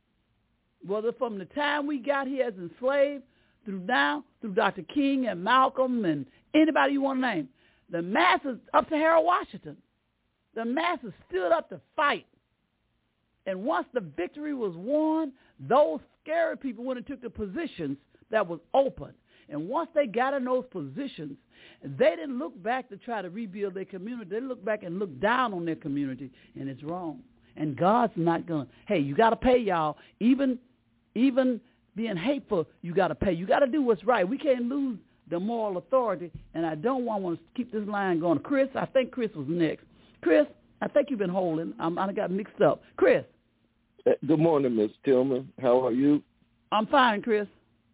whether from the time we got here as enslaved through now, through Doctor King and Malcolm and anybody you want to name, the masses, up to Harold Washington, the masses stood up to fight. And once the victory was won, those scary people went and took the positions that was open. And once they got in those positions, they didn't look back to try to rebuild their community. They looked back and looked down on their community, and it's wrong. And God's not going to, hey, you got to pay, y'all. Even, even being hateful, you got to pay. You got to do what's right. We can't lose the moral authority, and I don't want, want to keep this line going. Chris, I think Chris was next. Chris, I think you've been holding. I'm, I got mixed up. Chris. Good morning, Miz Tillman. How are you? I'm fine, Chris.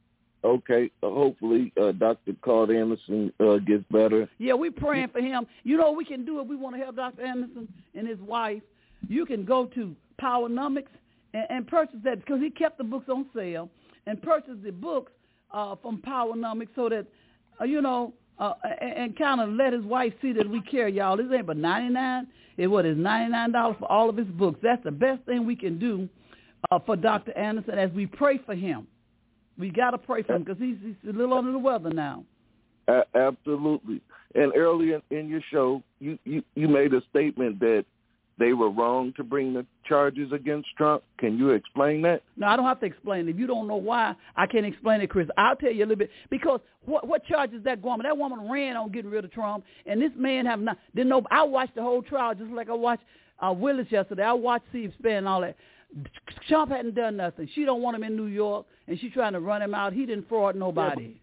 Okay. Uh, hopefully, uh, Doctor Claude Anderson uh, gets better. Yeah, we're praying for him. You know, we can do it. We want to help Doctor Anderson and his wife. You can go to Powernomics and, and purchase that because he kept the books on sale and purchase the books uh, from Powernomics so that, uh, you know, uh, and, and kind of let his wife see that we care, y'all. This ain't but ninety-nine dollars. It what is ninety-nine dollars for all of his books. That's the best thing we can do uh, for Doctor Anderson as we pray for him. We got to pray for him because he's, he's a little under the weather now. Uh, absolutely. And earlier in your show, you, you, you made a statement that they were wrong to bring the charges against Trump. Can you explain that? No, I don't have to explain it. If you don't know why, I can't explain it, Chris. I'll tell you a little bit. Because what, what charges that woman? That woman ran on getting rid of Trump, and this man have not. Didn't know. I watched the whole trial just like I watched uh, Willis yesterday. I watched Steve Span and all that. Trump hadn't done nothing. She don't want him in New York, and she trying to run him out. He didn't fraud nobody.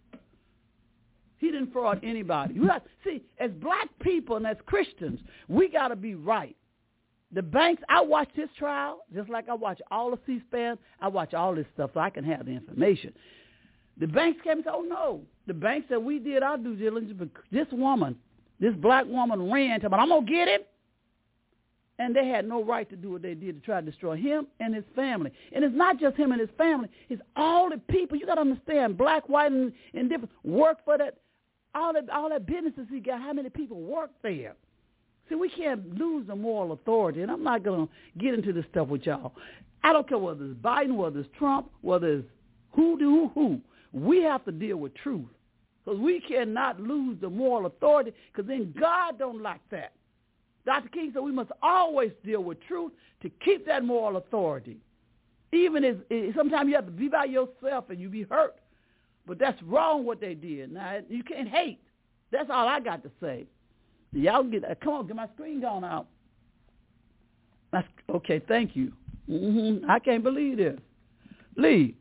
He didn't fraud anybody. You have, see, as black people and as Christians, we got to be right. The banks, I watch this trial just like I watch all the C-SPAN. I watch all this stuff so I can have the information. The banks came and said, oh, no. The banks said we did our due diligence, but this woman, this black woman ran to him, I'm going to get him. And they had no right to do what they did to try to destroy him and his family. And it's not just him and his family. It's all the people. You got to understand, black, white, and, and different, work for that, all that, all that businesses he got, how many people work there. See, we can't lose the moral authority, and I'm not going to get into this stuff with y'all. I don't care whether it's Biden, whether it's Trump, whether it's who do who. We have to deal with truth because we cannot lose the moral authority because then God don't like that. Doctor King said we must always deal with truth to keep that moral authority. Even as sometimes you have to be by yourself and you be hurt, but that's wrong what they did. Now, you can't hate. That's all I got to say. Y'all get uh, come on, get my screen gone out. That's, okay, thank you. Mm-hmm. I can't believe this. Lee.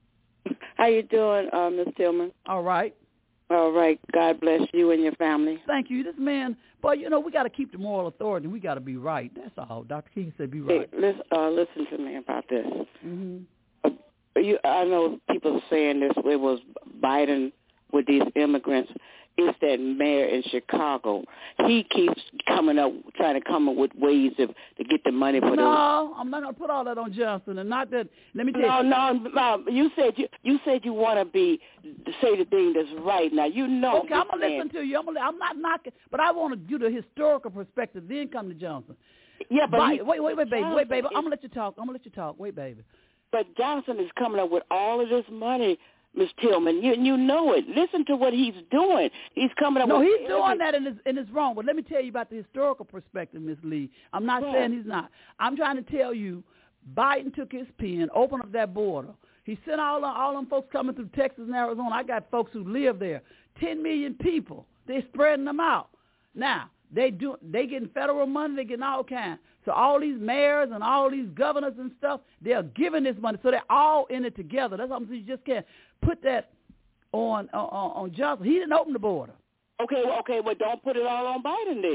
How you doing, uh, Miz Tillman? All right. All right. God bless you and your family. Thank you. This man, but you know, we got to keep the moral authority. We got to be right. That's all. Doctor King said be right. Hey, listen, uh, listen to me about this. Mm-hmm. Uh, you, I know people are saying this. It was Biden with these immigrants. It's that mayor in Chicago. He keeps coming up, trying to come up with ways of, to get the money for no, those. No, I'm not going to put all that on Johnson. And not that, let me tell no, you. No, no, you said you you said you want to be, to say the thing that's right. Now, you know. Okay, I'm going to listen to you. I'm, gonna, I'm not knocking, but I want to do the historical perspective, then come to Johnson. Yeah, but. By, he, wait, wait, wait, baby. Johnson Wait, baby. is, I'm going to let you talk. I'm going to let you talk. Wait, baby. But Johnson is coming up with all of this money, Miz Tillman. You you know it. Listen to what he's doing. He's coming up no, with... No, he's doing that and it's, and it's wrong. But let me tell you about the historical perspective, Miss Lee. I'm not yeah. saying he's not. I'm trying to tell you, Biden took his pen, opened up that border. He sent all, all them folks coming through Texas and Arizona. I got folks who live there. Ten million people. They're spreading them out. Now, they do. They getting federal money. They getting all kinds. So all these mayors and all these governors and stuff, they're giving this money. So they're all in it together. That's what I'm saying. You just can't put that on on, on Johnson. He didn't open the border. Okay, well, okay, well, don't put it all on Biden then.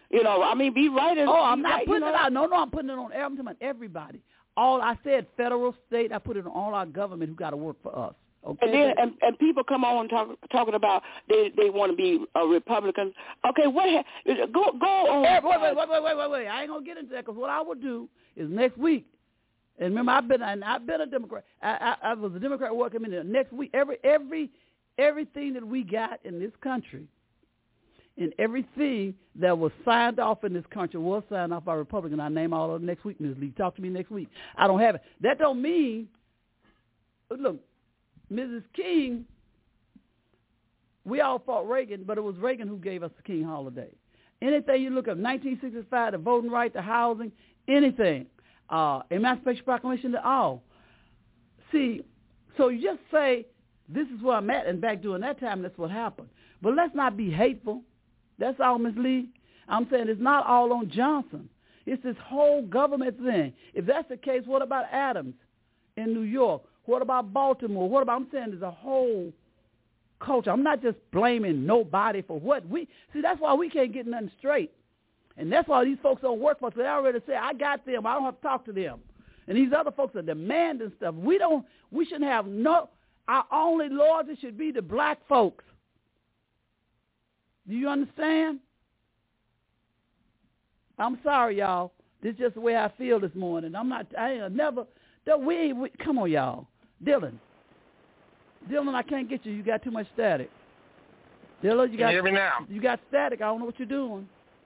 You know, I mean, be right. And, oh, I'm be not right, putting you know? it out. No, no, I'm putting it on, I'm talking about everybody. All I said, federal, state, I put it on all our government who got to work for us. Okay. And then and, and people come on talk, talking about they they want to be a Republican. Okay, what ha- go go on? Hey, wait, wait, wait, wait, wait, wait, wait. I ain't gonna get into that because what I would do is next week. And remember, I've been and I've been a Democrat. I, I, I was a Democrat working in there. Next week, every every everything that we got in this country, and everything that was signed off in this country was signed off by Republicans. I name all of them next week, Miz Lee. Talk to me next week. I don't have it. That don't mean. Look. Missus King, we all fought Reagan, but it was Reagan who gave us the King holiday. Anything you look up, nineteen sixty-five, the voting right, the housing, anything, uh, Emancipation Proclamation, all. See, so you just say, this is where I'm at, and back during that time, that's what happened. But let's not be hateful. That's all, Miz Lee. I'm saying it's not all on Johnson. It's this whole government thing. If that's the case, what about Adams in New York? What about Baltimore? What about, I'm saying there's a whole culture. I'm not just blaming nobody for what we, see, that's why we can't get nothing straight. And that's why these folks don't work for us. They already say, I got them. I don't have to talk to them. And these other folks are demanding stuff. We don't, we shouldn't have no, our only loyalty should be the black folks. Do you understand? I'm sorry, y'all. This is just the way I feel this morning. I'm not, I ain't never, we ain't, we, come on, y'all. Dylan. Dylan, I can't get you. You got too much static. Dylan, you got, Can you hear me now? You got static. I don't know what you're doing.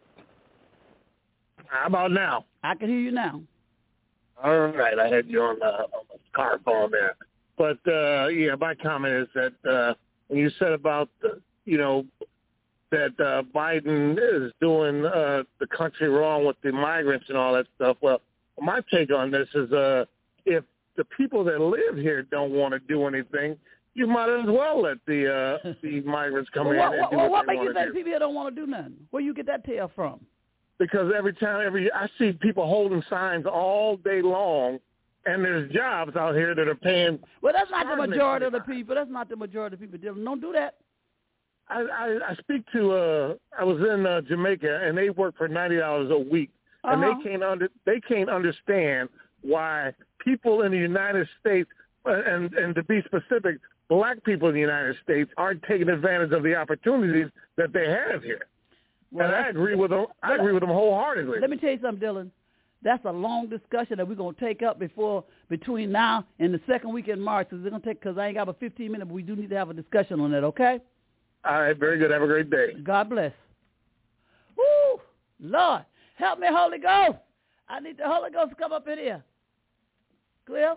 How about now? I can hear you now. All right. I had you on the, on the car phone there. But, uh, yeah, my comment is that uh, when you said about, the, you know, that uh, Biden is doing uh, the country wrong with the migrants and all that stuff, well, my take on this is uh, if the people that live here don't want to do anything, you might as well let the uh, the migrants come well, in what, and what, do what, what, what they makes you want to think do. people here don't want to do nothing? Where you get that tale from? Because every time, every I see people holding signs all day long, and there's jobs out here that are paying. Well, that's not the majority of the people. That's not the majority of the people. Dylan, don't do that. I, I, I speak to. Uh, I was in uh, Jamaica, and they work for ninety dollars a week, and Uh-huh. they can't under they can't understand why people in the United States, and and to be specific, black people in the United States aren't taking advantage of the opportunities that they have here. Well, and I agree with them. I agree with them wholeheartedly. Let me tell you something, Dylan. That's a long discussion that we're gonna take up before between now and the second week in March. Because they're gonna take because I ain't got but fifteen minutes, but we do need to have a discussion on that. Okay? All right. Very good. Have a great day. God bless. Woo, Lord, help me, Holy Ghost. I need the Holy Ghost to come up in here. Cliff?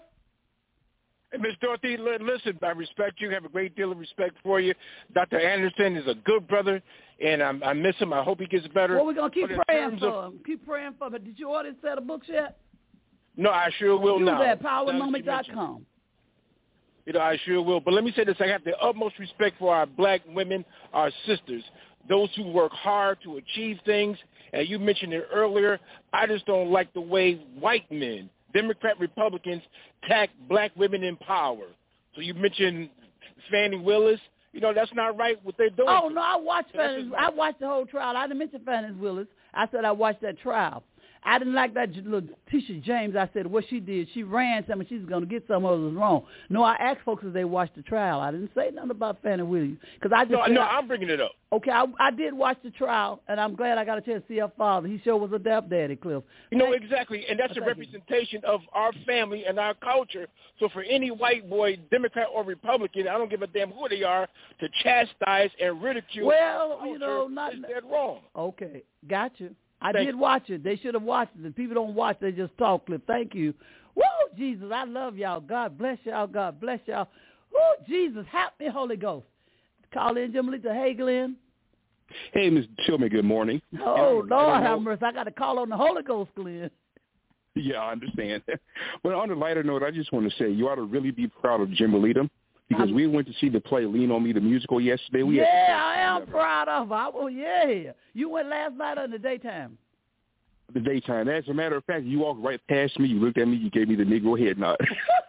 Hey, Miss Dorothy, li- listen, I respect you, have a great deal of respect for you. Doctor Anderson is a good brother, and I, I miss him. I hope he gets better. Well, we're going to keep But in praying terms for of- him. Keep praying for him. Did you order a set of books yet? No, I sure will Do now. that, Now that you power dot mention it. com. You know, I sure will. But let me say this. I have the utmost respect for our black women, our sisters, those who work hard to achieve things. And you mentioned it earlier. I just don't like the way white men, Democrat Republicans, attack black women in power. So you mentioned Fannie Willis. You know, that's not right what they're doing. Oh, no, I watched Fannie. I watched the whole trial. I didn't mention Fannie Willis. I said I watched that trial. I didn't like that little Tisha James. I said what she did. She ran something. She's going to get some of it was wrong. No, I asked folks if they watched the trial. I didn't say nothing about Fannie Willis. Cause I just No, said, no, I'm bringing it up. Okay, I, I did watch the trial, and I'm glad I got a chance to see her father. He sure was a dap daddy, Cliff. You know, exactly, and that's a Thank you. representation of our family and our culture. So for any white boy, Democrat or Republican, I don't give a damn who they are, to chastise and ridicule Well, our you culture know, not is dead wrong. Okay, got you. I Thank did you. watch it. They should have watched it. If people don't watch, they just talk, Cliff. Thank you. Woo, Jesus, I love y'all. God bless y'all. God bless y'all. Woo, Jesus, help me, Holy Ghost. Call in, Jim Lita. Hey, Glenn. Hey, Miz Tillman, good morning. Oh, Um, Lord I don't have know- mercy. I got to call on the Holy Ghost, Glenn. Yeah, I understand. But on a lighter note, I just want to say you ought to really be proud of Jim Lita because we went to see the play Lean on Me, the musical, yesterday. We had Yeah, I am proud of her. I, oh, yeah. You went last night or in the daytime? the daytime. As a matter of fact, you walked right past me. You looked at me. You gave me the Negro head nod.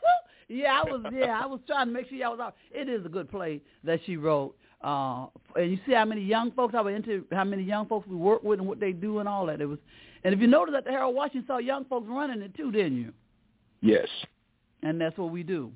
Yeah, I was. Yeah, I was trying to make sure y'all was out. It is a good play that she wrote. Uh, and you see how many young folks, I was into how many young folks we work with and what they do and all that. It was, and if you notice at the Harold Washington, saw young folks running it too, didn't you? Yes. And that's what we do.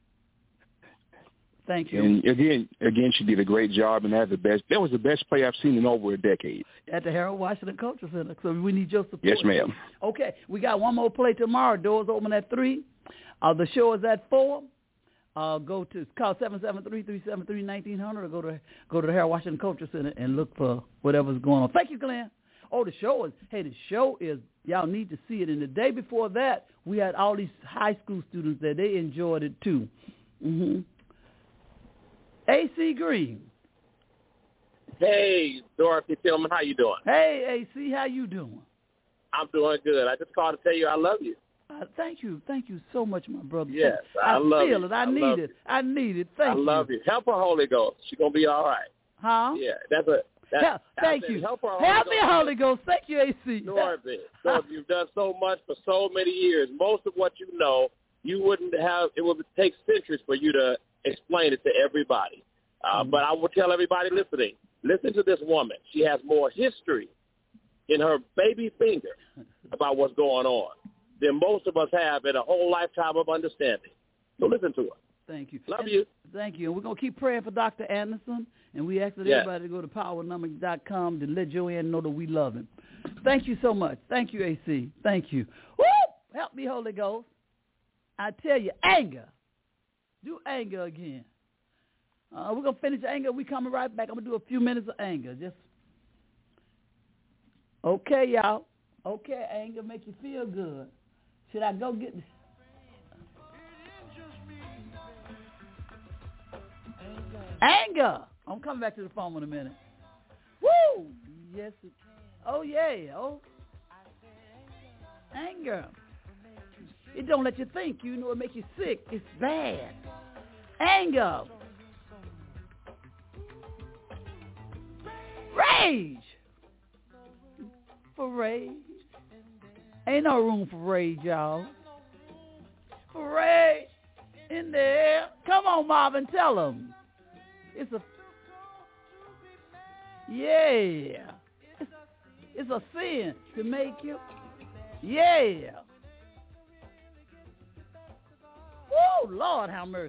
Thank you. And again, again, she did a great job, and that the best. That was the best play I've seen in over a decade. At the Harold Washington Cultural Center. So we need your support. Yes, ma'am. Okay, we got one more play tomorrow. Doors open at three. Uh, the show is at four. Uh, go to call seven seven three, three seven three, one nine zero zero or go to go to the Harold Washington Cultural Center and look for whatever's going on. Thank you, Glenn. Oh, the show is hey, the show is y'all need to see it. And the day before that, we had all these high school students there. They enjoyed it too. Mm-hmm. A C Green. Hey, Dorothy Tillman, how you doing? Hey, A C, how you doing? I'm doing good. I just called to tell you I love you. Uh, thank you. Thank you so much, my brother. Yes, I, I love feel you. it. I, I need love it. you. I need it. Thank I you. love you. Help her, Holy Ghost. She's going to be all right. Huh? Yeah, that's a... That's, help, thank said, you. Help her, Holy Help Ghost. me, Holy Ghost. Thank you, A C. Dorothy, Dorothy, you've done so much for so many years. Most of what you know, you wouldn't have... It would take centuries for you to explain it to everybody. Uh, mm-hmm. But I will tell everybody listening, listen to this woman. She has more history in her baby finger about what's going on than most of us have in a whole lifetime of understanding. So listen to her. Thank you. Love and, you. Thank you. And we're going to keep praying for Doctor Anderson, and we ask that yes. everybody to go to power numbers dot com to let Joanne know that we love him. Thank you so much. Thank you, A C. Thank you. Woo! Help me, Holy Ghost. I tell you, anger. Do anger again. Uh, we're going to finish anger. We're coming right back. I'm going to do a few minutes of anger. Just Okay, y'all. Okay, anger make you feel good. Should I go get... Anger. I'm coming back to the phone in a minute. Woo! Yes. It, oh, yeah. Oh. Anger. It don't let you think. You know, it make you sick. It's bad. Anger. Rage. For rage. Ain't no room for rage, y'all. For rage. In there. Come on, Marvin, tell them. It's a, yeah. It's, it's a sin to make you, yeah. Woo, Lord have mercy.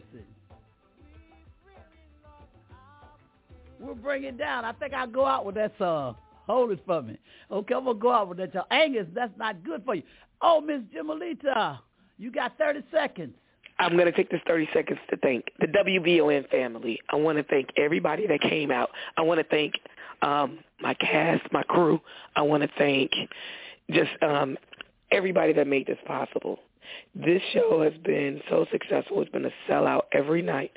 We'll bring it down. I think I'll go out with that song. Hold it for me. Okay, I'm going to go out with that song. Angus, that's not good for you. Oh, Miss Jimalita, you got thirty seconds. I'm going to take this thirty seconds to thank the W V O N family. I want to thank everybody that came out. I want to thank um, my cast, my crew. I want to thank just um, everybody that made this possible. This show has been so successful. It's been a sellout every night.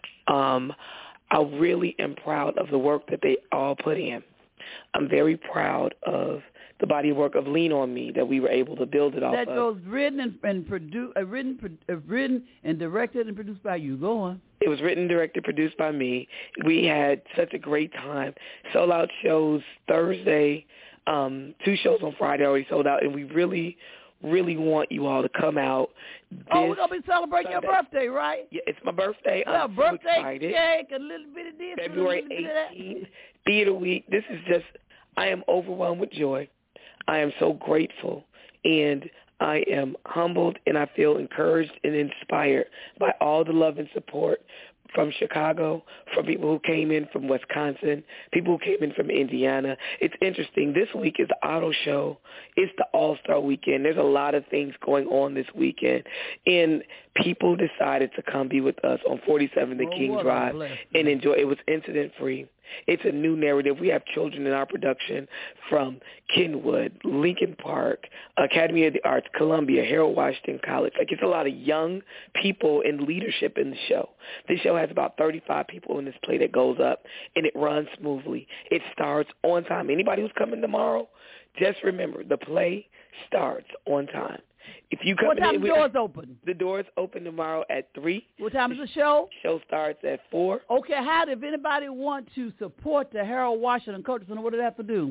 Um, I really am proud of the work that they all put in. I'm very proud of the body of work of Lean on Me that we were able to build it off that of. That goes written and, and produced, uh, written, uh, written and directed and produced by you. Go on. It was written, directed, produced by me. We had such a great time. Sold out shows Thursday, um, two shows on Friday already sold out, and we really, really want you all to come out. Oh, we're going to be celebrating Sunday. Your birthday, right? Yeah, it's my birthday. Well, I'm birthday so excited. cake, a little bit of this, February eighteenth, Theater Week. This is just, I am overwhelmed with joy. I am so grateful, and I am humbled, and I feel encouraged and inspired by all the love and support from Chicago, from people who came in from Wisconsin, people who came in from Indiana. It's interesting. This week is the auto show. It's the All-Star Weekend. There's a lot of things going on this weekend, and people decided to come be with us on forty-seven The oh, King Drive and enjoy. It was incident-free. It's a new narrative. We have children in our production from Kenwood, Lincoln Park, Academy of the Arts, Columbia, Harold Washington College. Like, it's a lot of young people in leadership in the show. This show has about thirty-five people in this play that goes up, and it runs smoothly. It starts on time. Anybody who's coming tomorrow, just remember, the play starts on time. If you come what time in, the doors open? The doors open tomorrow at three. What time is the show? Show starts at four. Okay, how if anybody want to support the Harold Washington Cultural Center, what do they have to do?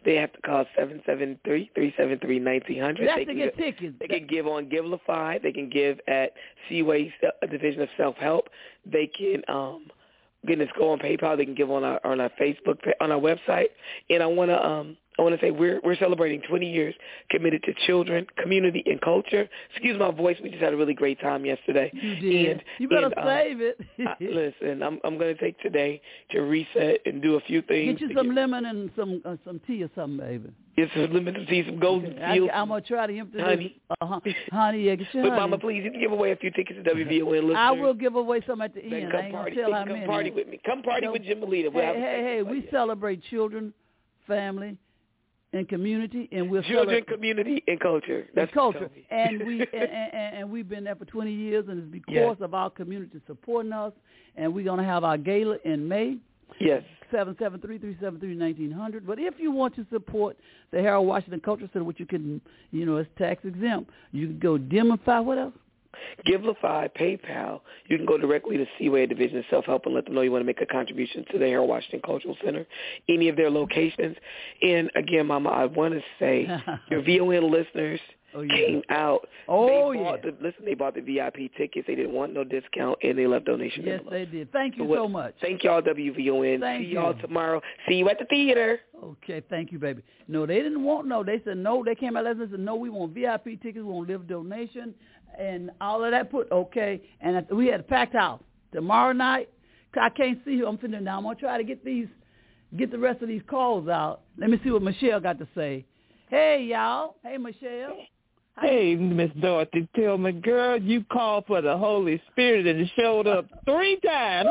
they have to call seven seven three, three seven three, one nine zero zero. That's they to can get give, tickets. They can give on Givelify. They can give at Seaway Division of Self-Help. They can um, goodness go on PayPal. They can give on our on our Facebook on our website. And I want to um I want to say we're we're celebrating twenty years committed to children, community, and culture. Excuse my voice. We just had a really great time yesterday. You did. And, you better and, save um, it. I, listen, I'm I'm going to take today to reset and do a few things. Get you some get, lemon and some uh, some tea or something, baby. Get some lemon and tea, some golden okay. fields. I, I'm gonna try to empty honey. This. Uh-huh. Honey, yeah, get your But honey. Mama, please, you can give away a few tickets to W V O N listeners. I will give away some at the end. Come I ain't party. gonna tell how come many. party with me. Come party so, with Jim Melita. We'll hey, hey, hey, we celebrate children, family, and community, and we'll children, celebrate community, and culture. That's and culture, and we and, and, and we've been there for twenty years, and it's because yes. of our community supporting us. And we're gonna have our gala in May. Yes. seven seven three, three seven three, one nine zero zero. But if you want to support the Harold Washington Cultural Center, which you can, you know, it's tax exempt, you can go Demify. What else? Givelify, PayPal. You can go directly to Seaway Division of Self-Help and let them know you want to make a contribution to the Harold Washington Cultural Center, any of their locations. And, again, Mama, I want to say your V O N listeners oh, yeah. came out. Oh, they yeah. The, listen, they bought the V I P tickets. They didn't want no discount, and they left donation Yes, envelopes. they did. Thank you so, so much. Thank y'all, W V O N. Thank See you. y'all tomorrow. See you at the theater. Okay, thank you, baby. No, they didn't want no. They said no. They came out last night and said, no, we want V I P tickets. We want live donation. And all of that put, okay. And we had a packed house. Tomorrow night, I can't see who I'm sitting there now. I'm going to try to get these, get the rest of these calls out. Let me see what Michelle got to say. Hey, y'all. Hey, Michelle. Hey, Miss Dorothy Tillman, girl, you called for the Holy Spirit and it showed up three times.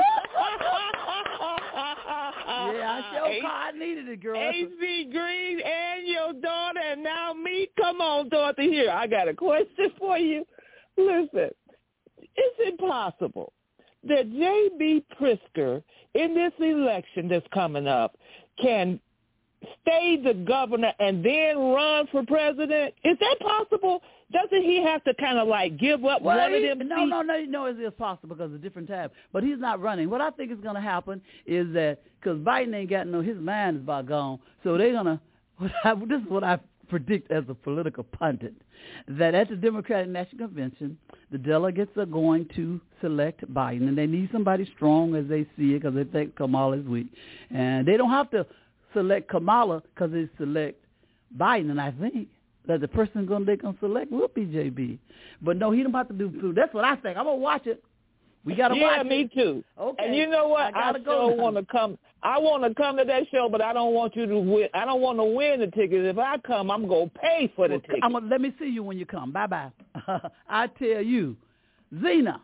Yeah, I sure I needed it, girl. A C Green and your daughter and now me. Come on, Dorothy, here. I got a question for you. Listen, is it possible that J B. Pritzker in this election that's coming up can stay the governor and then run for president? Is that possible? Doesn't he have to kind of like give up well, one he, of them No, seats? no, no, no, it's, it's possible because of different time. But he's not running. What I think is going to happen is that because Biden ain't got no, his mind is about gone. So they're going to, this is what I predict as a political pundit, that at the Democratic National Convention, the delegates are going to select Biden, and they need somebody strong as they see it because they think Kamala is weak. And they don't have to select Kamala because they select Biden, and I think that the person gonna, they're going to select will be J B. But no, he don't have to do food. That's what I think. I'm going to watch it. We got to yeah, watch it. Yeah, me too. Okay. And you know what? I, gotta I go still want to come. I want to come to that show, but I don't want you to win. I don't want to win the tickets. If I come, I'm going to pay for the well, tickets. I'm gonna, let me see you when you come. Bye-bye. I tell you. Zena.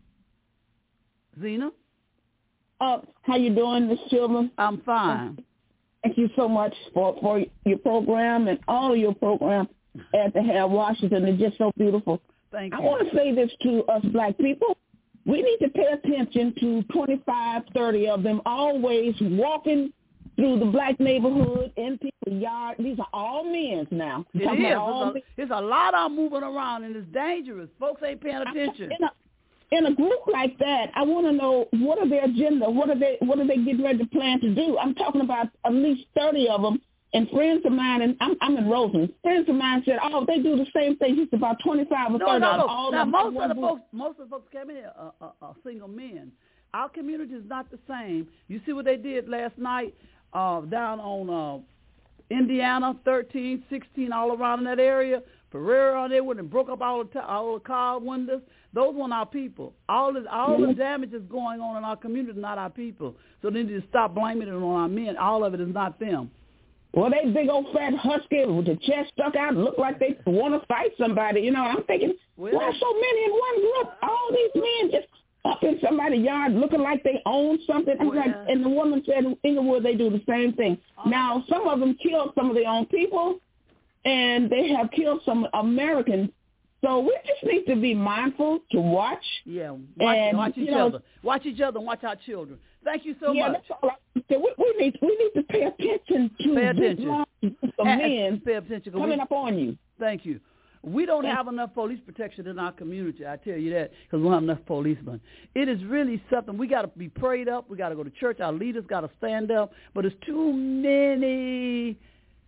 Zena? Uh, how you doing, Miss Children? I'm fine. Thank you so much for, for your program and all of your program at the Harold Washington. It's just so beautiful. Thank you. I want to say this to us black people. We need to pay attention to twenty-five, thirty of them always walking through the black neighborhood in people's yard. These are all men now. It is. There's a, there's a lot of them moving around, and it's dangerous. Folks ain't paying attention. In a, in a group like that, I want to know what are their agenda? What are they? What are they getting ready to plan to do? I'm talking about at least thirty of them. And friends of mine, and I'm, I'm in Roseland, friends of mine said, oh, they do the same thing. Just about twenty-five or no, thirty. No, no, all now, of most of the folks, most of the folks came in here are, are, are single men. Our community is not the same. You see what they did last night uh, down on uh, Indiana, thirteen, sixteen, all around in that area. Pereira, they went and broke up all the t- all the car windows. Those weren't our people. All this, all mm-hmm. the damage is going on in our community, not our people. So they need to stop blaming it on our men. All of it is not them. Well, they big old fat husky with the chest stuck out, look like they want to fight somebody. You know, I'm thinking, well, why so many in one group? All these men just up in somebody's yard looking like they own something. I'm well, like, and the woman said in Inglewood they do the same thing. Uh-huh. Now, some of them killed some of their own people, and they have killed some Americans. So we just need to be mindful to watch. Yeah, watch, and, watch each know, other. Watch each other and watch our children. Thank you so yeah, much. That's all I, we, we need we need to pay attention to pay attention. the men pay attention coming we, up on you. Thank you. We don't have enough police protection in our community. I tell you that because we don't have enough policemen. It is really something. We got to be prayed up. We got to go to church. Our leaders got to stand up. But it's too many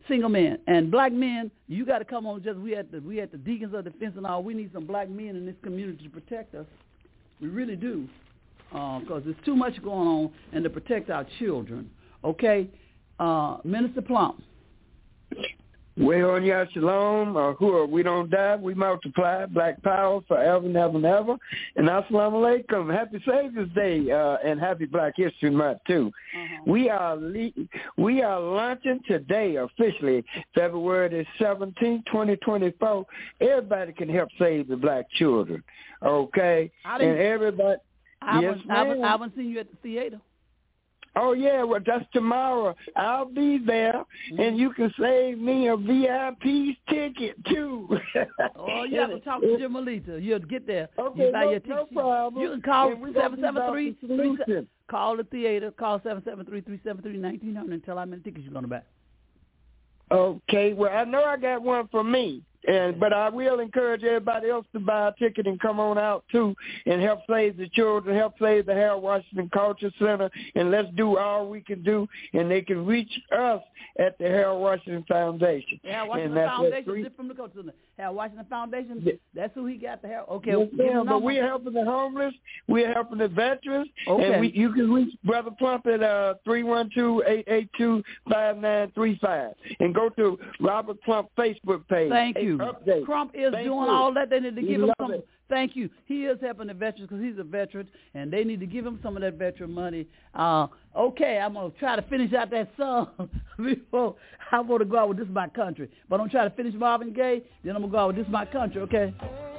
single men. And black men, you got to come on. Just we had the we had the deacons of defense and all. We need some black men in this community to protect us. We really do, because uh, there's too much going on, and to protect our children. Okay, uh, Minister Plum. Well, on Yah Shalom, uh, who are, we don't die, we multiply, black power forever and ever and ever. And assalamu alaikum, happy Savior's Day, uh, and happy Black History Month, too. Uh-huh. We are le- we are launching today officially, February seventeenth, twenty twenty-four. Everybody can help save the black children, okay? And everybody, I yes, haven't, ma'am. I haven't, I haven't seen you at the theater. Oh, yeah, well, that's tomorrow. I'll be there, mm-hmm. and you can save me a V I P ticket, too. Oh, you have to talk to Jim Melita. You'll get there. Okay, you no, your no problem. You can call seven seven three, call the theater, call seven seven three, three seven three, one nine zero zero and tell how many tickets you're going to buy. Okay, well, I know I got one for me. And but I will encourage everybody else to buy a ticket and come on out, too, and help save the children, help save the Harold Washington Culture Center, and let's do all we can do, and they can reach us at the Harold Washington Foundation. Harold Washington Foundation, is it from the Culture Center? Harold Washington Foundation, yeah. That's who he got the Harold. Okay, yes, yeah, but we're helping the homeless, we're helping the veterans, okay. And we, you can reach Brother Plump at uh, three one two, eight eight two, five nine three five, and go to Robert Plump Facebook page. Thank you. Update. Crump is Thank doing you. all that. They need to We give him some. it. Thank you. He is helping the veterans because he's a veteran, and they need to give him some of that veteran money. Uh, okay, I'm going to try to finish out that song before I want to go out with This Is My Country. But I'm going to try to finish Marvin Gaye, then I'm going to go out with This Is My Country, okay?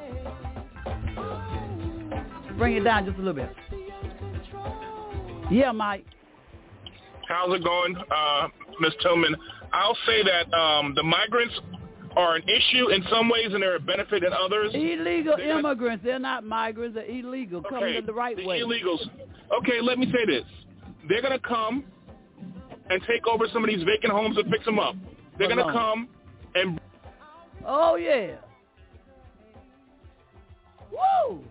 Bring it down just a little bit. Yeah, Mike. How's it going, uh, Miz Tillman? I'll say that um, the migrants are an issue in some ways and they're a benefit in others. Illegal they're immigrants. They're not migrants. They're illegal. Okay, coming in the right the way. illegals. Okay, let me say this. They're going to come and take over some of these vacant homes and fix them up. They're going to come and... Oh, yeah. Woo!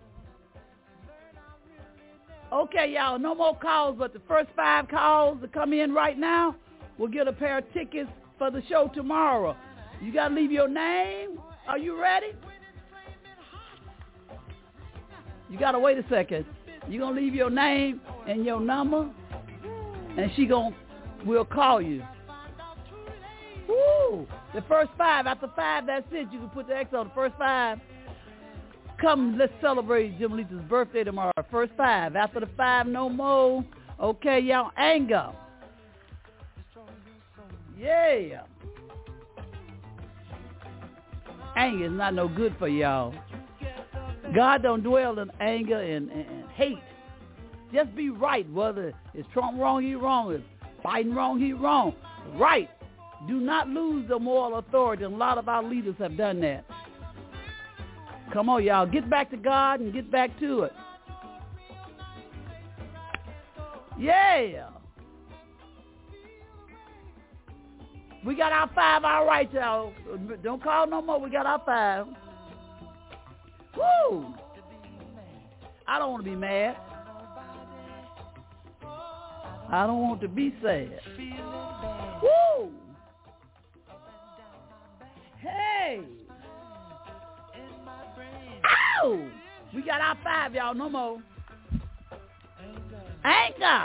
Okay, y'all, no more calls, but the first five calls that come in right now will get a pair of tickets for the show tomorrow. You got to leave your name. Are you ready? You got to wait a second. You're going to leave your name and your number, and she going to, we'll call you. Woo! The first five. After five, that's it. You can put the X on the first five. Come, let's celebrate Jim Melita's birthday tomorrow. First five. After the five, no more. Okay, y'all. Anger. Yeah. Anger is not no good for y'all. God don't dwell in anger and, and, and hate. Just be right. Whether it's Trump wrong, he wrong. If Biden wrong, he wrong. Right. Do not lose the moral authority. And a lot of our leaders have done that. Come on, y'all. Get back to God and get back to it. Yeah. We got our five all right, y'all. Don't call no more. We got our five. Woo! I don't want to be mad. I don't want to be sad. Woo! Hey! Ow! We got our five, y'all. No more. Anger!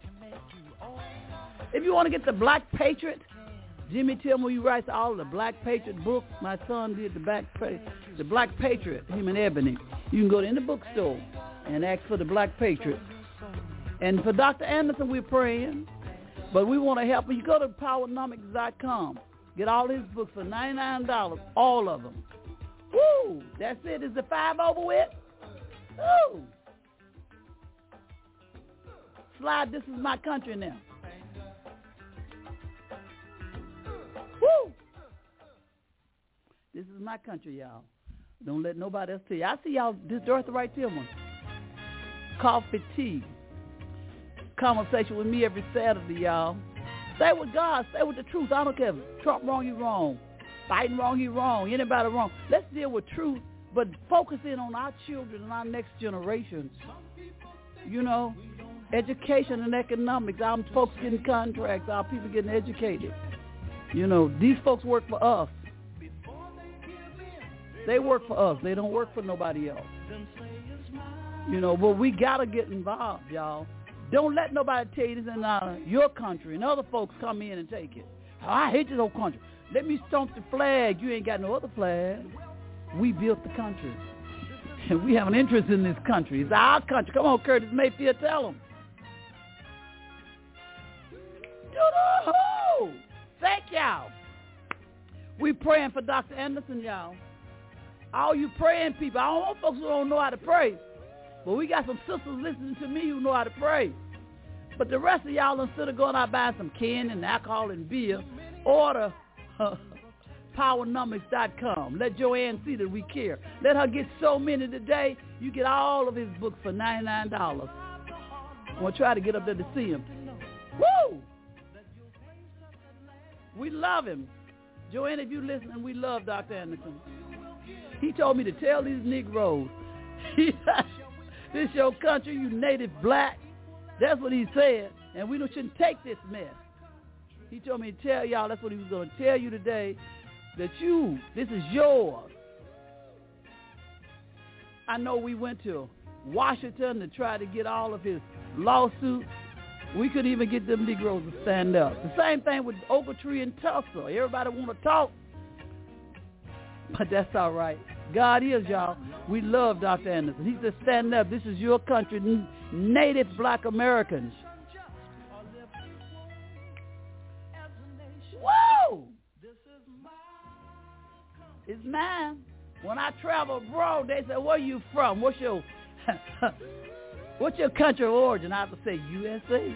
If you want to get the Black Patriot, Jimmy Tillman, who writes all the Black Patriot books. My son did the Black, the Black Patriot, him and Ebony. You can go in the bookstore and ask for the Black Patriot. And for Doctor Anderson, we're praying. But we want to help you. You go to powernomics dot com. Get all his books for ninety-nine dollars, all of them. Woo! That's it. Is the five over with? Woo! Slide This Is My Country now. Woo! This is my country, y'all. Don't let nobody else tell you. I see y'all, this Dorothy Wright Tillman. Coffee, tea. Conversation with me every Saturday, y'all. Stay with God. Stay with the truth. I don't care if Trump wrong, you wrong. Biden wrong, you wrong. Anybody wrong. Let's deal with truth, but focus in on our children and our next generations. You know, education and economics. Our folks getting contracts. Our people getting educated. You know, these folks work for us. They work for us. They don't work for nobody else. You know, but we got to get involved, y'all. Don't let nobody tell you this in uh, your country and other folks come in and take it. Oh, I hate this old country. Let me stomp the flag. You ain't got no other flag. We built the country. And we have an interest in this country. It's our country. Come on, Curtis Mayfield, tell them. Yoo-hoo! Thank y'all. We praying for Doctor Anderson, y'all. All you praying people. I don't want folks who don't know how to pray. But we got some sisters listening to me who know how to pray. But the rest of y'all, instead of going out buying some candy and alcohol and beer, order uh, powernomics dot com. Let Joanne see that we care. Let her get so many today. You get all of his books for ninety-nine dollars. I'm going to try to get up there to see him. Woo! We love him. Joanne, if you listen, we love Doctor Anderson. He told me to tell these Negroes, this your country, you native black. That's what he said. And we shouldn't take this mess. He told me to tell y'all, that's what he was going to tell you today, that you, this is yours. I know we went to Washington to try to get all of his lawsuits. We couldn't even get them Negroes to stand up. The same thing with Ogletree and Tulsa. Everybody want to talk, but that's all right. God is, y'all. We love Doctor Anderson. He said, stand up. This is your country, native black Americans. Woo! It's mine. When I travel abroad, they say, where you from? What's your what's your country of origin? I have to say U S A.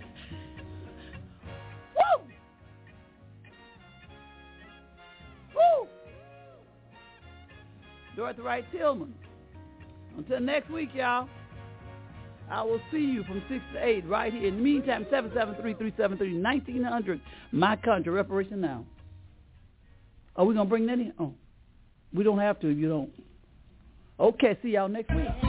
Woo! Woo! Dorothy Wright Tillman. Until next week, y'all, I will see you from six to eight right here. In the meantime, seven seven three, three seven three, nineteen hundred, My Country, Reparation Now. Are we going to bring that in? Oh, we don't have to if you don't. Okay, see y'all next week.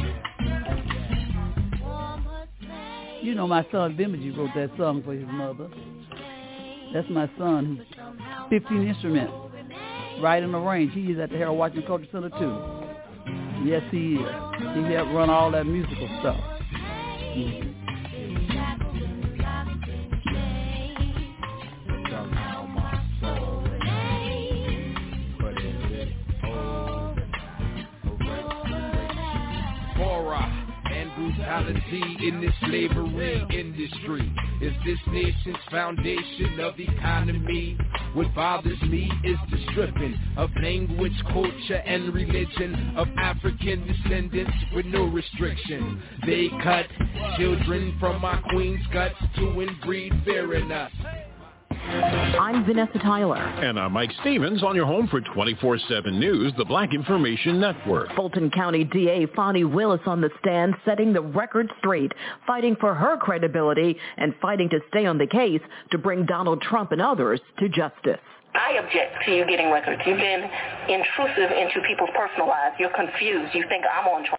You know my son Bimiji wrote that song for his mother. That's my son, who's fifteen instruments. Right in the range. He is at the Harold Washington Cultural Center, too. Yes, he is. He helped run all that musical stuff. Mm-hmm. Brutality in this slavery industry is this nation's foundation of economy. What bothers me is the stripping of language, culture, and religion of African descendants with no restriction. They cut children from my queen's guts to inbreed fear in us. I'm Vanessa Tyler. And I'm Mike Stevens on your home for twenty-four seven News, the Black Information Network. Fulton County D A Fonnie Willis on the stand, setting the record straight, fighting for her credibility and fighting to stay on the case to bring Donald Trump and others to justice. I object to you getting records. You've been intrusive into people's personal lives. You're confused. You think I'm on trial.